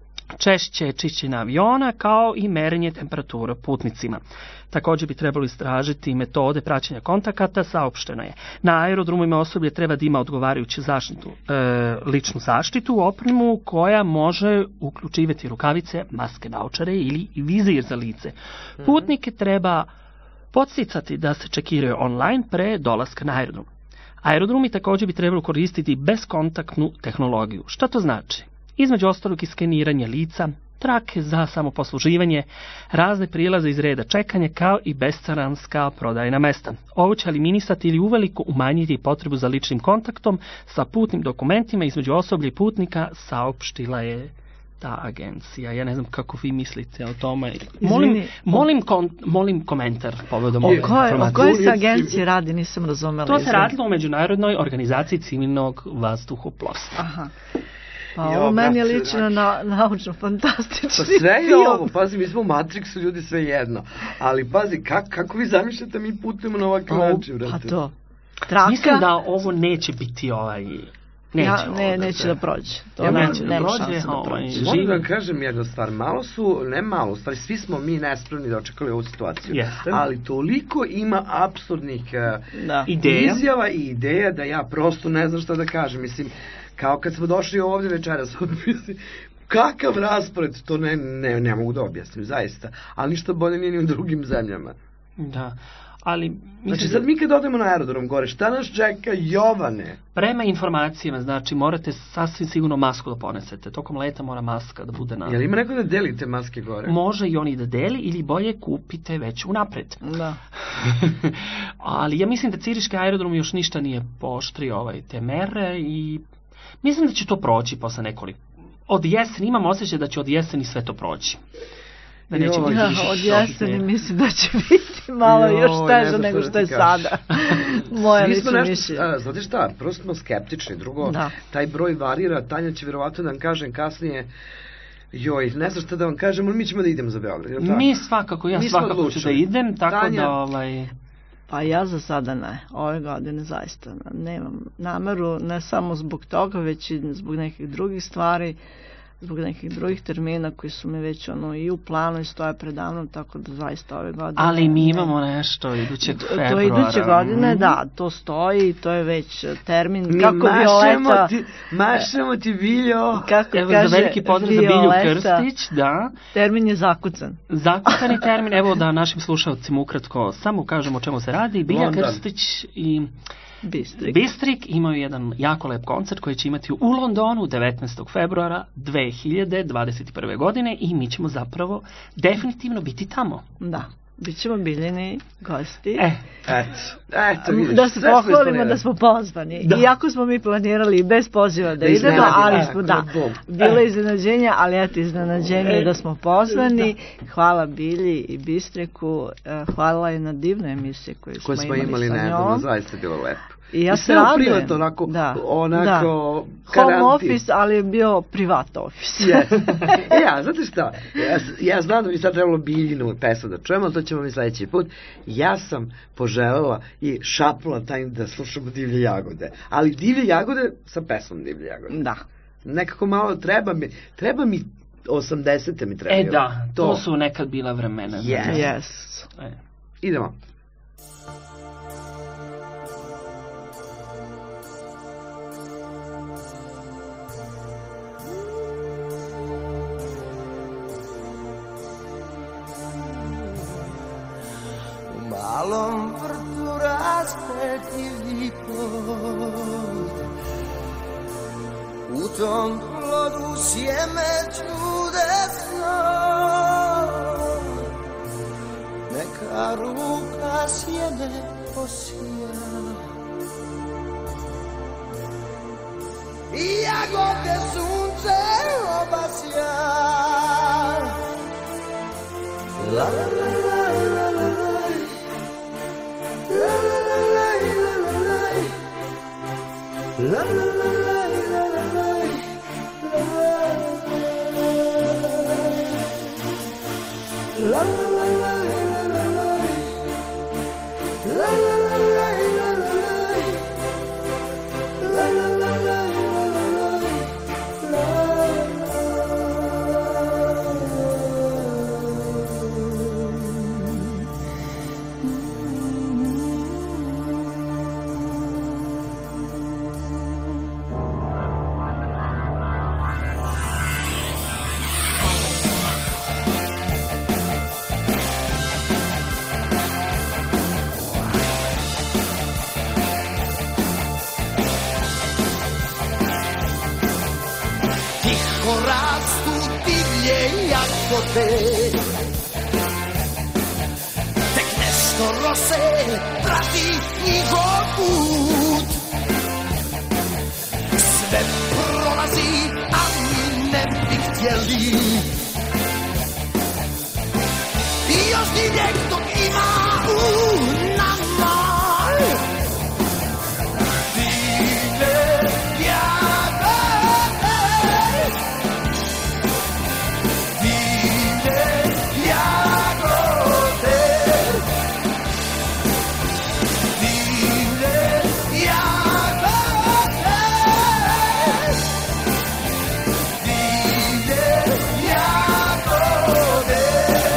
Speaker 6: češće čišćenje aviona, kao i merenje temperature putnicima. Također bi trebalo istražiti metode praćenja kontakata, saopšteno je. Na aerodromima osoblje treba da ima odgovarajuću zaštitu, e, ličnu zaštitu, opremu koja može uključivati rukavice, maske, naočare ili vizir za lice. Putnike treba podsticati da se čekiraju online pre dolaska na aerodrom. Aerodromi također bi trebalo koristiti beskontaktnu tehnologiju. Šta to znači? Između ostalog i skeniranje lica, trake za samoposluživanje, razne prilaze iz reda čekanja kao i bescaranska prodajna mesta. Ovo će eliminisati ili uveliko umanjiti potrebu za ličnim kontaktom sa putnim dokumentima između osoblja i putnika, saopštila je ta agencija. Ja ne znam kako vi mislite o tome. Molim, molim, kon, molim komentar povodom ove informacije.
Speaker 5: O kojoj se agenciji radi, nisam razumela.
Speaker 6: To se radilo u Međunarodnoj organizaciji civilnog vazduhoplovstva.
Speaker 5: Aha. Pa ovo meni je lično na naučno-fantastični
Speaker 4: Pa sve je ovo, pazi, mi smo u Matrixu, ljudi, sve jedno. Ali pazi, kak, kako vi zamišljate mi putujemo na ovakav način?
Speaker 5: Pa to. Traka.
Speaker 6: Mislim da ovo neće biti ovaj... Neće,
Speaker 5: ja, ne, neće da prođe. To
Speaker 4: ja,
Speaker 5: ne,
Speaker 4: neće
Speaker 5: nema
Speaker 4: da
Speaker 5: šanse da prođe.
Speaker 4: Moram da vam kažem jednu stvar, malo su, ne malo, u stvari svi smo mi nespremni da očekali ovu situaciju.
Speaker 6: Jeste.
Speaker 4: Ali toliko ima apsurdnih
Speaker 5: da.
Speaker 6: Ideja.
Speaker 4: izjava i ideja da ja prosto ne znam šta da kažem. Mislim, kao kad smo došli ovdje večeras, mislim, kakav raspored, to ne, ne, ne mogu da objasnim, zaista. Ali ništa bolje nije ni u drugim zemljama.
Speaker 6: Da. Ali,
Speaker 4: znači sad mi kad odemo na aerodrom gore, šta nas čeka, Jovane?
Speaker 6: Prema informacijama, znači morate sasvim sigurno masku da ponesete. Tokom leta mora maska da bude na...
Speaker 4: Jel ima neko da delite maske gore?
Speaker 6: Može i oni da deli ili bolje kupite već unapred.
Speaker 5: Da.
Speaker 6: Ali ja mislim da Ciriški aerodrom još ništa nije pooštrio ovaj, te mere i mislim da će to proći posle nekoliko. Od jeseni, imam osjećaj da će od jeseni sve to proći. Da neće biti
Speaker 5: ja, od jeseni mislim da će biti malo jo, još teže nego što je sada. Moja lična mišljenja.
Speaker 4: Znate šta, prosto smo skeptični. Drugo,
Speaker 5: da. Taj
Speaker 4: broj varira. Tanja će vjerovatno da vam kažem kasnije, joj, ne znam šta da vam kažem, ali mi ćemo da idemo za Beograd.
Speaker 6: Mi svakako, ja mi svakako ću da idem, tako Tanja, da... Ovaj...
Speaker 5: Pa ja za sada ne, ove godine zaista nemam nameru, ne samo zbog toga, već i zbog nekih drugih stvari, zbog nekih drugih termina koji su mi već ono i u planu i stoje predavnom, tako da zaista ove godine...
Speaker 6: Ali mi imamo nešto idućeg februara.
Speaker 5: To iduće godine, mm. da, to stoji, to je već termin,
Speaker 4: mi
Speaker 5: kako Violeta...
Speaker 4: Ti, mašemo ti, Biljo!
Speaker 5: Kako
Speaker 6: evo,
Speaker 5: kaže
Speaker 6: za veliki pozdrav za Bilju Krstić, da.
Speaker 5: Termin je zakucan.
Speaker 6: Zakucan je termin, evo da našim slušalcima ukratko samo kažemo o čemu se radi. Bilja London. Krstić i...
Speaker 5: Bistrik.
Speaker 6: Bistrik imaju jedan jako lep koncert koji će imati u Londonu devetnaestog februara dve hiljade dvadeset prve. godine i mi ćemo zapravo definitivno biti tamo.
Speaker 5: Da, bit ćemo Biljini gosti.
Speaker 6: E,
Speaker 4: eto, eto vidiš,
Speaker 5: da se pohvalimo da smo pozvani. Da. Iako smo mi planirali bez poziva da, da idemo, ali smo, da, bilo je iznenađenja, ali eto iznenađenje da smo pozvani. Da. Hvala Bilji i Bistriku, hvala i na divnoj emisiji koju smo, smo imali, imali sa njom.
Speaker 4: Nedavno, zaista je bilo lepo.
Speaker 5: I ja se radujem.
Speaker 4: Privat, onako,
Speaker 5: da,
Speaker 4: onako,
Speaker 5: da. Home office, ali je bio privat office.
Speaker 4: Yes. Ja, znate šta, ja, ja znam da mi sad trebalo Biljinu pesmu da čujemo, ali to ćemo mi sljedeći put. Ja sam poželjela i šapula tajim da slušamo Divlje jagode. Ali Divlje jagode sa pesmom Divlje jagode.
Speaker 5: Da.
Speaker 4: Nekako malo treba mi, treba mi osamdesete mi trebaju.
Speaker 6: E da, to, to su nekad bila vremena.
Speaker 5: Yes. Yes.
Speaker 6: E.
Speaker 4: Idemo.
Speaker 15: Malom vrtu raste divlji plod, u tom plodu sjeme čudesno, neka ruka sjeme posija. I jagode sunce obasja, la la la la la la. La la la la la la la ljublje jagode. Tek nešto rose prati njihov put. Sve prolazi, a mi ne bi htjeli. I još divljeg tog ima u nama. Divlje jagode, divlje jagode, divlje jagode, divlje jagode.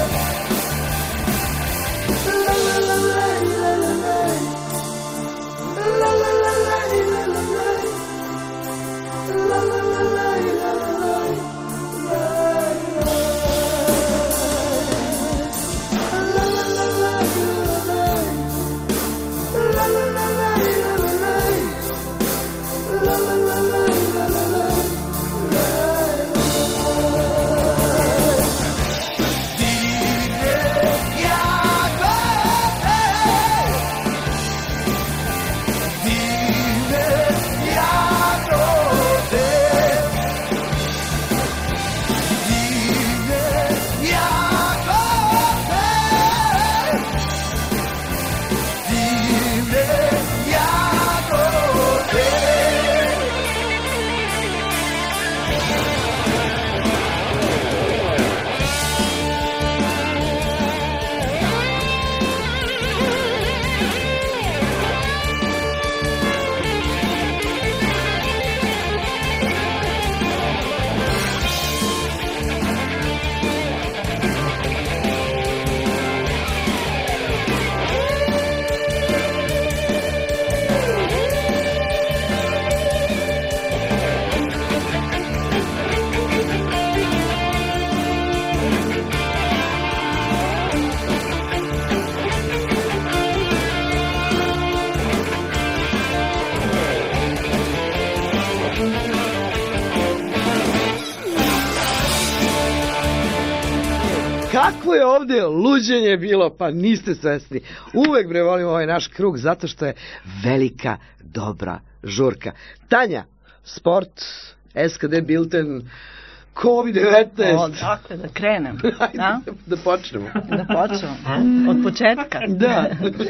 Speaker 4: Kakvo je ovdje luđenje bilo, pa niste svesni. Uvek bre volim ovaj naš krug zato što je velika, dobra žurka. Tanja, sport, S K D Bilten, kovid devetnaest.
Speaker 5: O, dakle, da krenem.
Speaker 4: Da? da počnemo.
Speaker 5: Da počnemo. Od početka.
Speaker 4: Da.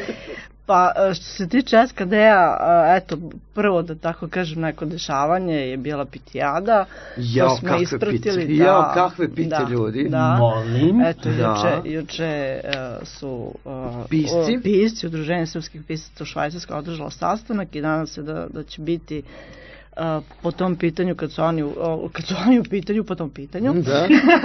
Speaker 5: Pa što se tiče S K D-a, eto, prvo da tako kažem neko dešavanje je bila pitijada.
Speaker 4: Jao,
Speaker 5: smo
Speaker 4: kakve
Speaker 5: ispratili,
Speaker 4: pite,
Speaker 5: da,
Speaker 4: jao, kakve pite
Speaker 5: da,
Speaker 4: ljudi.
Speaker 5: Da.
Speaker 6: Molim.
Speaker 5: Eto,
Speaker 4: Da.
Speaker 5: juče, juče uh, su uh,
Speaker 4: Pisci.
Speaker 5: uh, pisci, Udruženje srpskih pisaca u Švajcarskoj održala sastanak i nadam se da, da će biti Uh, po tom pitanju, kad su oni, uh, kad su oni u pitanju, po tom pitanju,
Speaker 4: Da.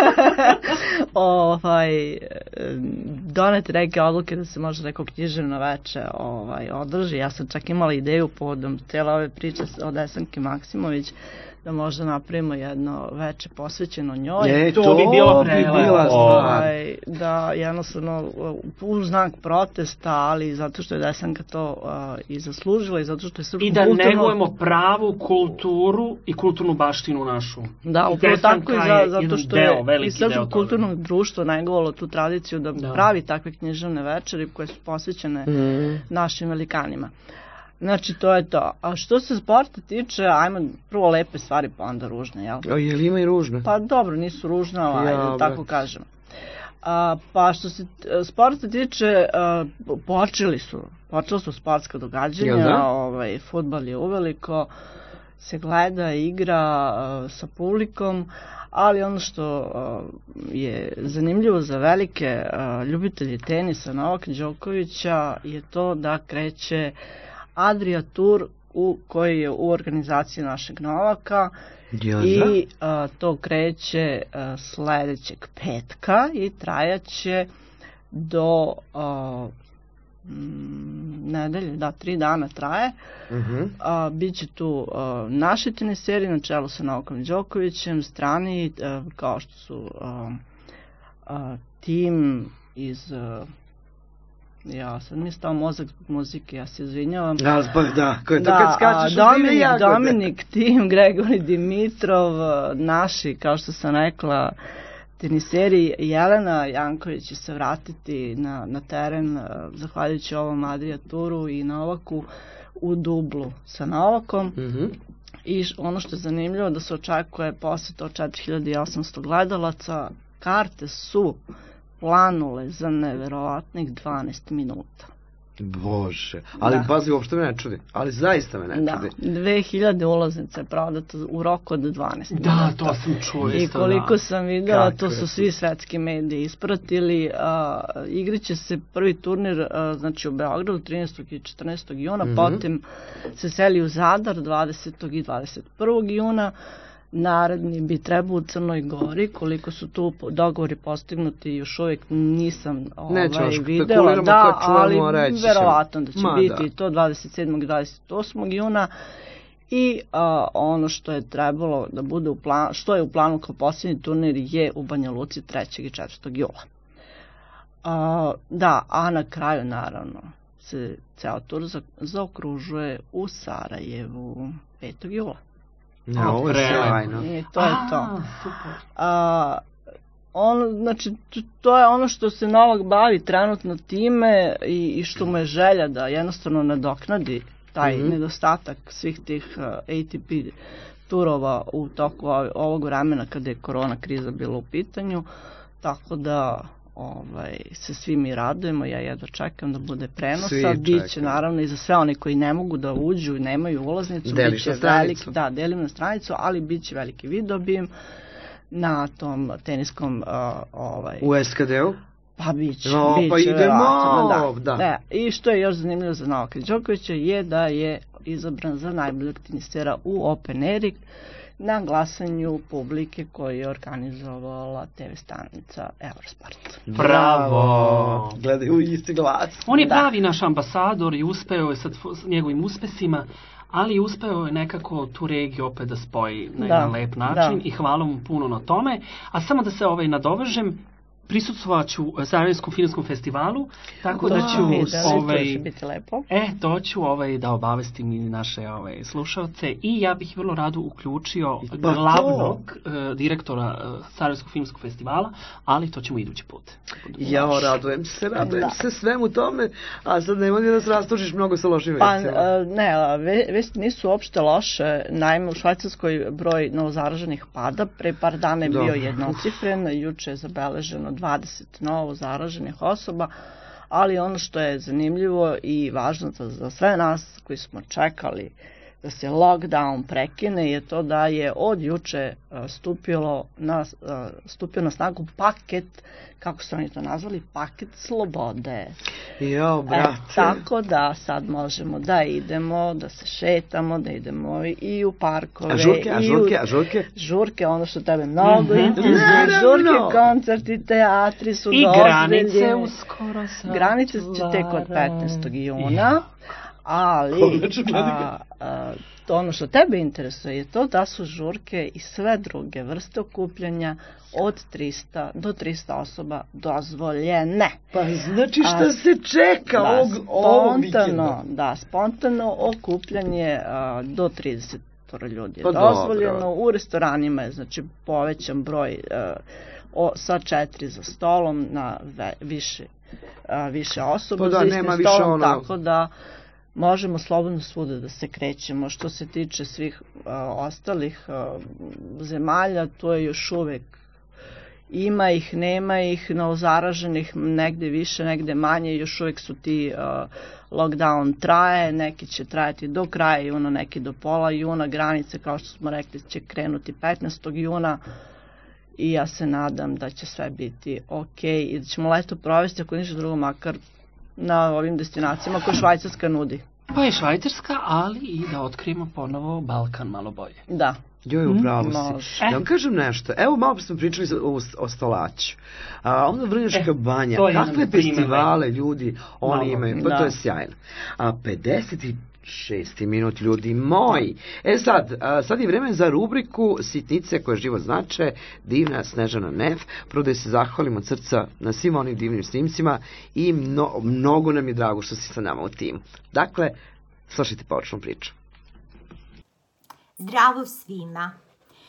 Speaker 5: ovaj, doneti neke odluke da se može neko književno veče ovaj, održi. Ja sam čak imala ideju povodom cijela ove priče od Desanke Maksimović da možda napravimo jedno veče posvećeno njoj.
Speaker 4: E, to, to bi bilo prelepo.
Speaker 5: Ovaj, da jednostavno u znak protesta, ali zato što je Desanka to uh, i zaslužila i zato što je srpskom
Speaker 6: I da
Speaker 5: kulturno...
Speaker 6: negujemo pravu kulturu i kulturnu baštinu našu.
Speaker 5: Da,
Speaker 6: I
Speaker 5: upravo tako i za,
Speaker 6: je
Speaker 5: zato što
Speaker 6: deo,
Speaker 5: je
Speaker 6: veliki
Speaker 5: i srpsko
Speaker 6: deo
Speaker 5: kulturno društvo negovalo tu tradiciju da,
Speaker 6: Da.
Speaker 5: pravi takve književne večeri koje su posvećene
Speaker 4: Mm.
Speaker 5: našim velikanima. Znači, to je to. A što se sporta tiče, ajmo prvo lepe stvari, pa onda ružne, jel?
Speaker 4: O, je li ima i ružne?
Speaker 5: Pa dobro, nisu ružne, ali
Speaker 4: Ja,
Speaker 5: ajde, da tako
Speaker 4: bre.
Speaker 5: kažem. A, pa što se t- sporta tiče, a, počeli su, počela su sportska događanja,
Speaker 4: Jel da?
Speaker 5: ovaj, fudbal je uveliko, se gleda, igra a, sa publikom, ali ono što a, je zanimljivo za velike a, ljubitelje tenisa Novaka Đokovića je to da kreće Adria Tour u, koji je u organizaciji našeg Novaka.
Speaker 4: Ja, da?
Speaker 5: I a, to kreće a, sledećeg petka i trajaće do a, m, nedelje, da, tri dana traje.
Speaker 4: Mhm.
Speaker 5: A, biće tu a, naši teniseri na čelu sa Novakom Đokovićem, strani a, kao što su a, a, tim iz... A, ja, sad mi je stao mozak zbog muzike, ja se izvinjavam.
Speaker 4: Da, zbog, da, ko je to
Speaker 5: Da,
Speaker 4: kad skačeš
Speaker 5: a,
Speaker 4: u divne
Speaker 5: Dominik,
Speaker 4: jagode.
Speaker 5: Dominik, Tim, Gregori Dimitrov, naši, kao što sam rekla, teniseri. Jelena Janković će se vratiti na, na teren, zahvaljujući ovom Adria Turu i Novaku, u dublu sa Novakom.
Speaker 4: Mm-hmm.
Speaker 5: I ono što je zanimljivo da se očekuje poseta od četiri hiljade osamsto gledalaca. Karte su planule za neverovatnih dvanaest minuta.
Speaker 4: Bože, ali
Speaker 5: da.
Speaker 4: Pazi, uopšte me ne čudi, ali zaista me ne
Speaker 5: da.
Speaker 4: čudi.
Speaker 5: dve hiljade ulaznica je prodato u roku od dvanaest
Speaker 6: da,
Speaker 5: minuta.
Speaker 6: Da, to sam čuo.
Speaker 5: I koliko
Speaker 6: da.
Speaker 5: sam videla,
Speaker 4: Kako
Speaker 5: to su svi svetski mediji ispratili. A, igriće se prvi turnir a, znači u Beogradu trinaestog i četrnaestog juna, mm-hmm. potom se seli u Zadar dvadesetog i dvadeset prvog juna. Naredni bi trebao u Crnoj Gori, koliko su tu dogovori postignuti, još uvijek nisam ovaj, videla, da, ali verovatno da će Ma, biti da. to dvadeset sedmog i dvadeset osmog juna. I a, ono što je trebalo da bude u planu, što je u planu kao posljednji turnir je u Banja Luci trećeg i četvrtog jula. A, da, a na kraju naravno se ceo tur zaokružuje u Sarajevu petog jula.
Speaker 4: No, ovo je sjajno.
Speaker 5: I to je to. A, on, znači, to je ono što se Novak bavi trenutno time i, i što mu je želja da jednostavno nadoknadi taj mm-hmm. nedostatak svih tih uh, A T P turova u toku ovog vremena kada je korona kriza bila u pitanju. Tako da ovaj, se svi mi radujemo, ja jedva čekam da bude prenosa, biće naravno i za sve oni koji ne mogu da uđu i nemaju ulaznicu,
Speaker 4: Deliš
Speaker 5: biće
Speaker 4: na stranicu.
Speaker 5: Velik, da, delim na stranicu, ali biće veliki videobim na tom teniskom uh, ovaj,
Speaker 4: u S K D-u?
Speaker 5: Pa biće,
Speaker 4: no,
Speaker 5: biće
Speaker 4: pa idemo,
Speaker 5: da,
Speaker 4: da.
Speaker 5: da. I što je još zanimljivo za Novaka Đokovića je da je izabran za najboljeg tenisera u Open Eri na glasanju publike koju je organizovala te ve stanica Eurosport.
Speaker 6: Bravo!
Speaker 4: Gledaj u isti glas.
Speaker 6: On je da. pravi naš ambasador i uspeo je sa njegovim uspesima, ali uspeo je nekako tu regiju opet da spoji na jedan lep način da. i hvala mu puno na tome. A samo da se ovaj nadovežem, prisustvovat ću Sarajevskom filmskom festivalu, tako da, da ću ovaj,
Speaker 5: to će biti lepo.
Speaker 6: E, to ću ovaj, da obavestim i naše ovaj, slušalce i ja bih vrlo rado uključio pa glavnog uh, direktora uh, Sarajevskog filmskog festivala, ali to ćemo idući put.
Speaker 4: Ja radujem se, radujem da. se svemu tome, a sad ne mogu da se rastužiš mnogo sa lošim
Speaker 5: pa,
Speaker 4: vestima.
Speaker 5: Uh, ne, ve, vesti nisu uopšte loše, naime u Švajcarskoj broj novozaraženih pada, pre par dana je bio jednocifren, juče je zabeleženo dvadeset novo zaraženih osoba, ali ono što je zanimljivo i važno za, za sve nas koji smo čekali da se lockdown prekine je to da je od juče stupilo na, stupio na snagu paket, kako su oni to nazvali, paket slobode.
Speaker 4: Jo, brate.
Speaker 5: E, tako da sad možemo da idemo, da se šetamo, da idemo i u parkove.
Speaker 4: A žurke, a žurke,
Speaker 5: u,
Speaker 4: a žurke?
Speaker 5: Žurke, ono što tebe mnogo mm-hmm. interesuje. Žurke, koncerti, teatri su
Speaker 6: I
Speaker 5: dozvoljeni.
Speaker 6: granice uskoro sad.
Speaker 5: Granice će tek od petnaestog juna. Ali a, a, to ono što tebe interesuje je to da su žurke i sve druge vrste okupljanja od trista do trista osoba dozvoljene.
Speaker 4: Pa znači šta a, se čeka
Speaker 5: da,
Speaker 4: ovog, ovog
Speaker 5: vikenda? Da, spontano okupljanje a, do trideset ljudi je
Speaker 4: pa
Speaker 5: dozvoljeno.
Speaker 4: Dobro.
Speaker 5: U restoranima je znači povećan broj a, o, sa četiri za stolom na ve, više, a, više osoba
Speaker 4: pa da,
Speaker 5: za istim
Speaker 4: nema
Speaker 5: stolom,
Speaker 4: više ono...
Speaker 5: tako da možemo slobodno svuda da se krećemo. Što se tiče svih uh, ostalih uh, zemalja, to je još uvek ima ih, nema ih, novozaraženih negde više, negde manje, još uvek su ti uh, lockdown traje, neki će trajati do kraja juna, neki do pola juna, granice kao što smo rekli će krenuti petnaestog juna i ja se nadam da će sve biti ok i da ćemo leto provesti ako ništa drugo makar na ovim destinacijama koje Švajcarska nudi.
Speaker 6: Pa je Švajcarska, ali i da otkrijemo ponovo Balkan malo bolje.
Speaker 5: Da.
Speaker 4: Joj, upravo si. Ja vam kažem nešto. Evo, malo smo pričali o, o Stolaću. A, onda Vrnjačka e, banja. Kakve festivale ljudi oni malo, imaju? Pa da. To je sjajno. A pedeset šesti minut, ljudi moji. E sad, a, sad je vreme za rubriku Sitnice koje život znače, divna Snežana Nef. Prvo da se zahvalim od srca na svim onim divnim snimcima i mno, mnogo nam je drago što si sa nama u timu. Dakle, slušajte poučnu priču.
Speaker 16: Zdravo svima.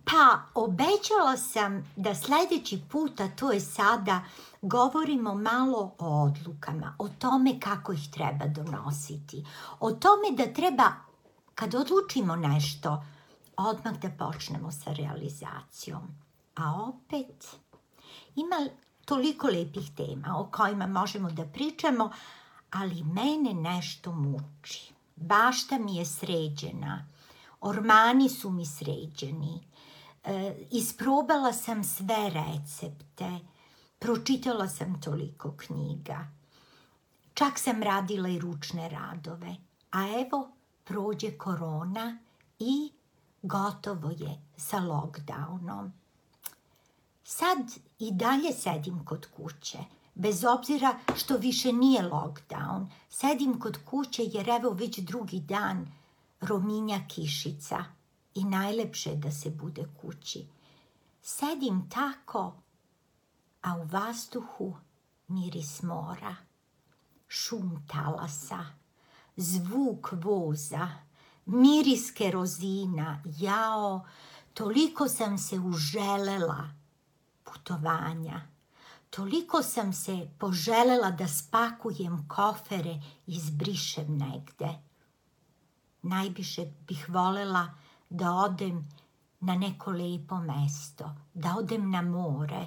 Speaker 16: Pa, obećala sam da sljedeći puta, to je sada, govorimo malo o odlukama, o tome kako ih treba donositi, o tome da treba, kad odlučimo nešto, odmah da počnemo sa realizacijom. A opet, ima toliko lepih tema o kojima možemo da pričamo, ali mene nešto muči. Bašta mi je sređena, ormani su mi sređeni, e, isprobala sam sve recepte, pročitala sam toliko knjiga, čak sam radila i ručne radove, a evo prođe korona i gotovo je sa lockdownom. Sad i dalje sedim kod kuće, bez obzira što više nije lockdown. Sedim kod kuće jer evo već drugi dan rominja kišica i najlepše je da se bude kući. Sedim tako, a u vazduhu miris mora, šum talasa, zvuk voza, miris kerozina. Jao, toliko sam se uželela putovanja. Toliko sam se poželela da spakujem kofere i zbrišem negde. Najviše bih volela da odem na neko lepo mesto, da odem na more.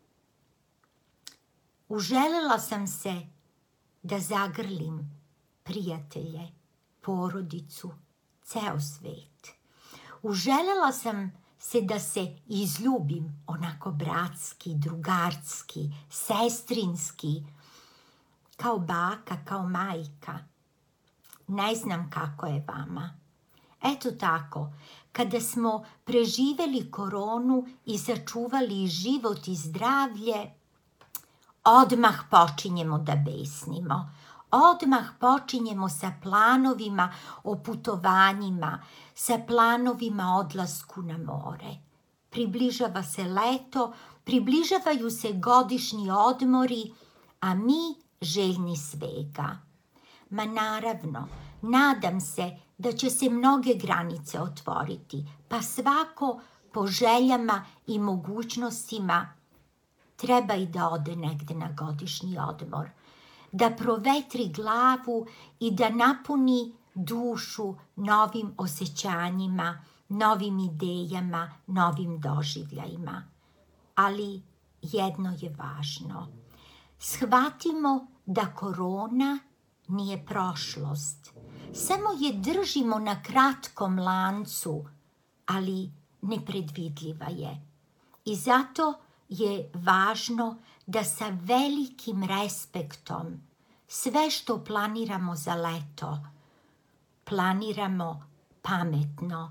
Speaker 16: Uželela sam se da zagrlim prijatelje, porodicu, ceo svet. Uželela sam se da se izljubim onako bratski, drugarski, sestrinski, kao baka, kao majka. Ne znam kako je vama. Eto tako, kada smo preživeli koronu i sačuvali život i zdravlje, odmah počinjemo da besnimo. Odmah počinjemo sa planovima o putovanjima, sa planovima odlasku na more. Približava se leto, približavaju se godišnji odmori, a mi željni svega. Ma naravno, nadam se da će se mnoge granice otvoriti, pa svako po željama i mogućnostima treba i da ode negde na godišnji odmor, da provetri glavu i da napuni dušu novim osjećanjima, novim idejama, novim doživljajima. Ali jedno je važno. Shvatimo da korona nije prošlost. Samo je držimo na kratkom lancu, ali nepredvidljiva je. I zato je važno da sa velikim respektom sve što planiramo za leto, planiramo pametno.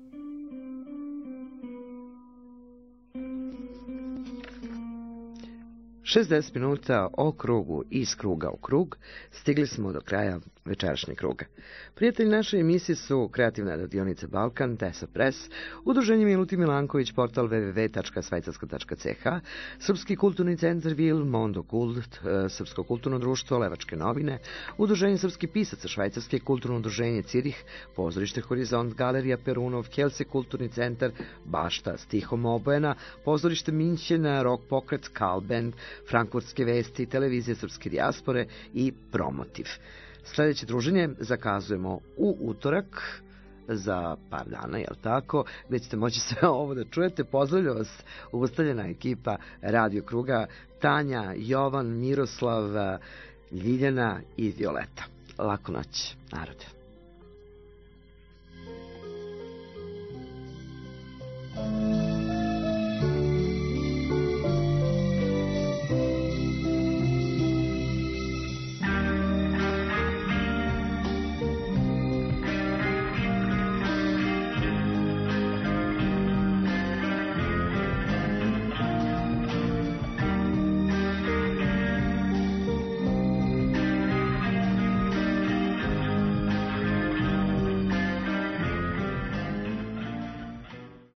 Speaker 4: šezdeset minuta o krugu, iz kruga u krug, stigli smo do kraja večerašnjeg kruga. Prijatelji naše emisije su Kreativna radionica Balkan, Tesa Press, Udruženje Miluti Milanković, portal w w w tačka svajcarska tačka c h, Srpski kulturni centar Vil, Mondo Kult, Srpsko kulturno društvo, Levačke novine, Udruženje srpskih pisaca Švajcarske, Kulturno udruženje Cirih, Pozorište Horizont, Galerija Perunov, Kjelse kulturni centar, Bašta, Stihom obojena, Pozorište Minćena, Rock pokret, Kalband, Frankfurtske vesti, Televizija Srpske dijaspore i Promotiv. Sljedeće druženje zakazujemo u utorak za par dana, jel tako, gdje ćete moći sve ovo da čujete. Pozdravlja vas ustaljena ekipa Radio Kruga, Tanja, Jovan, Miroslav, Ljiljana i Violeta. Laku noć, narode.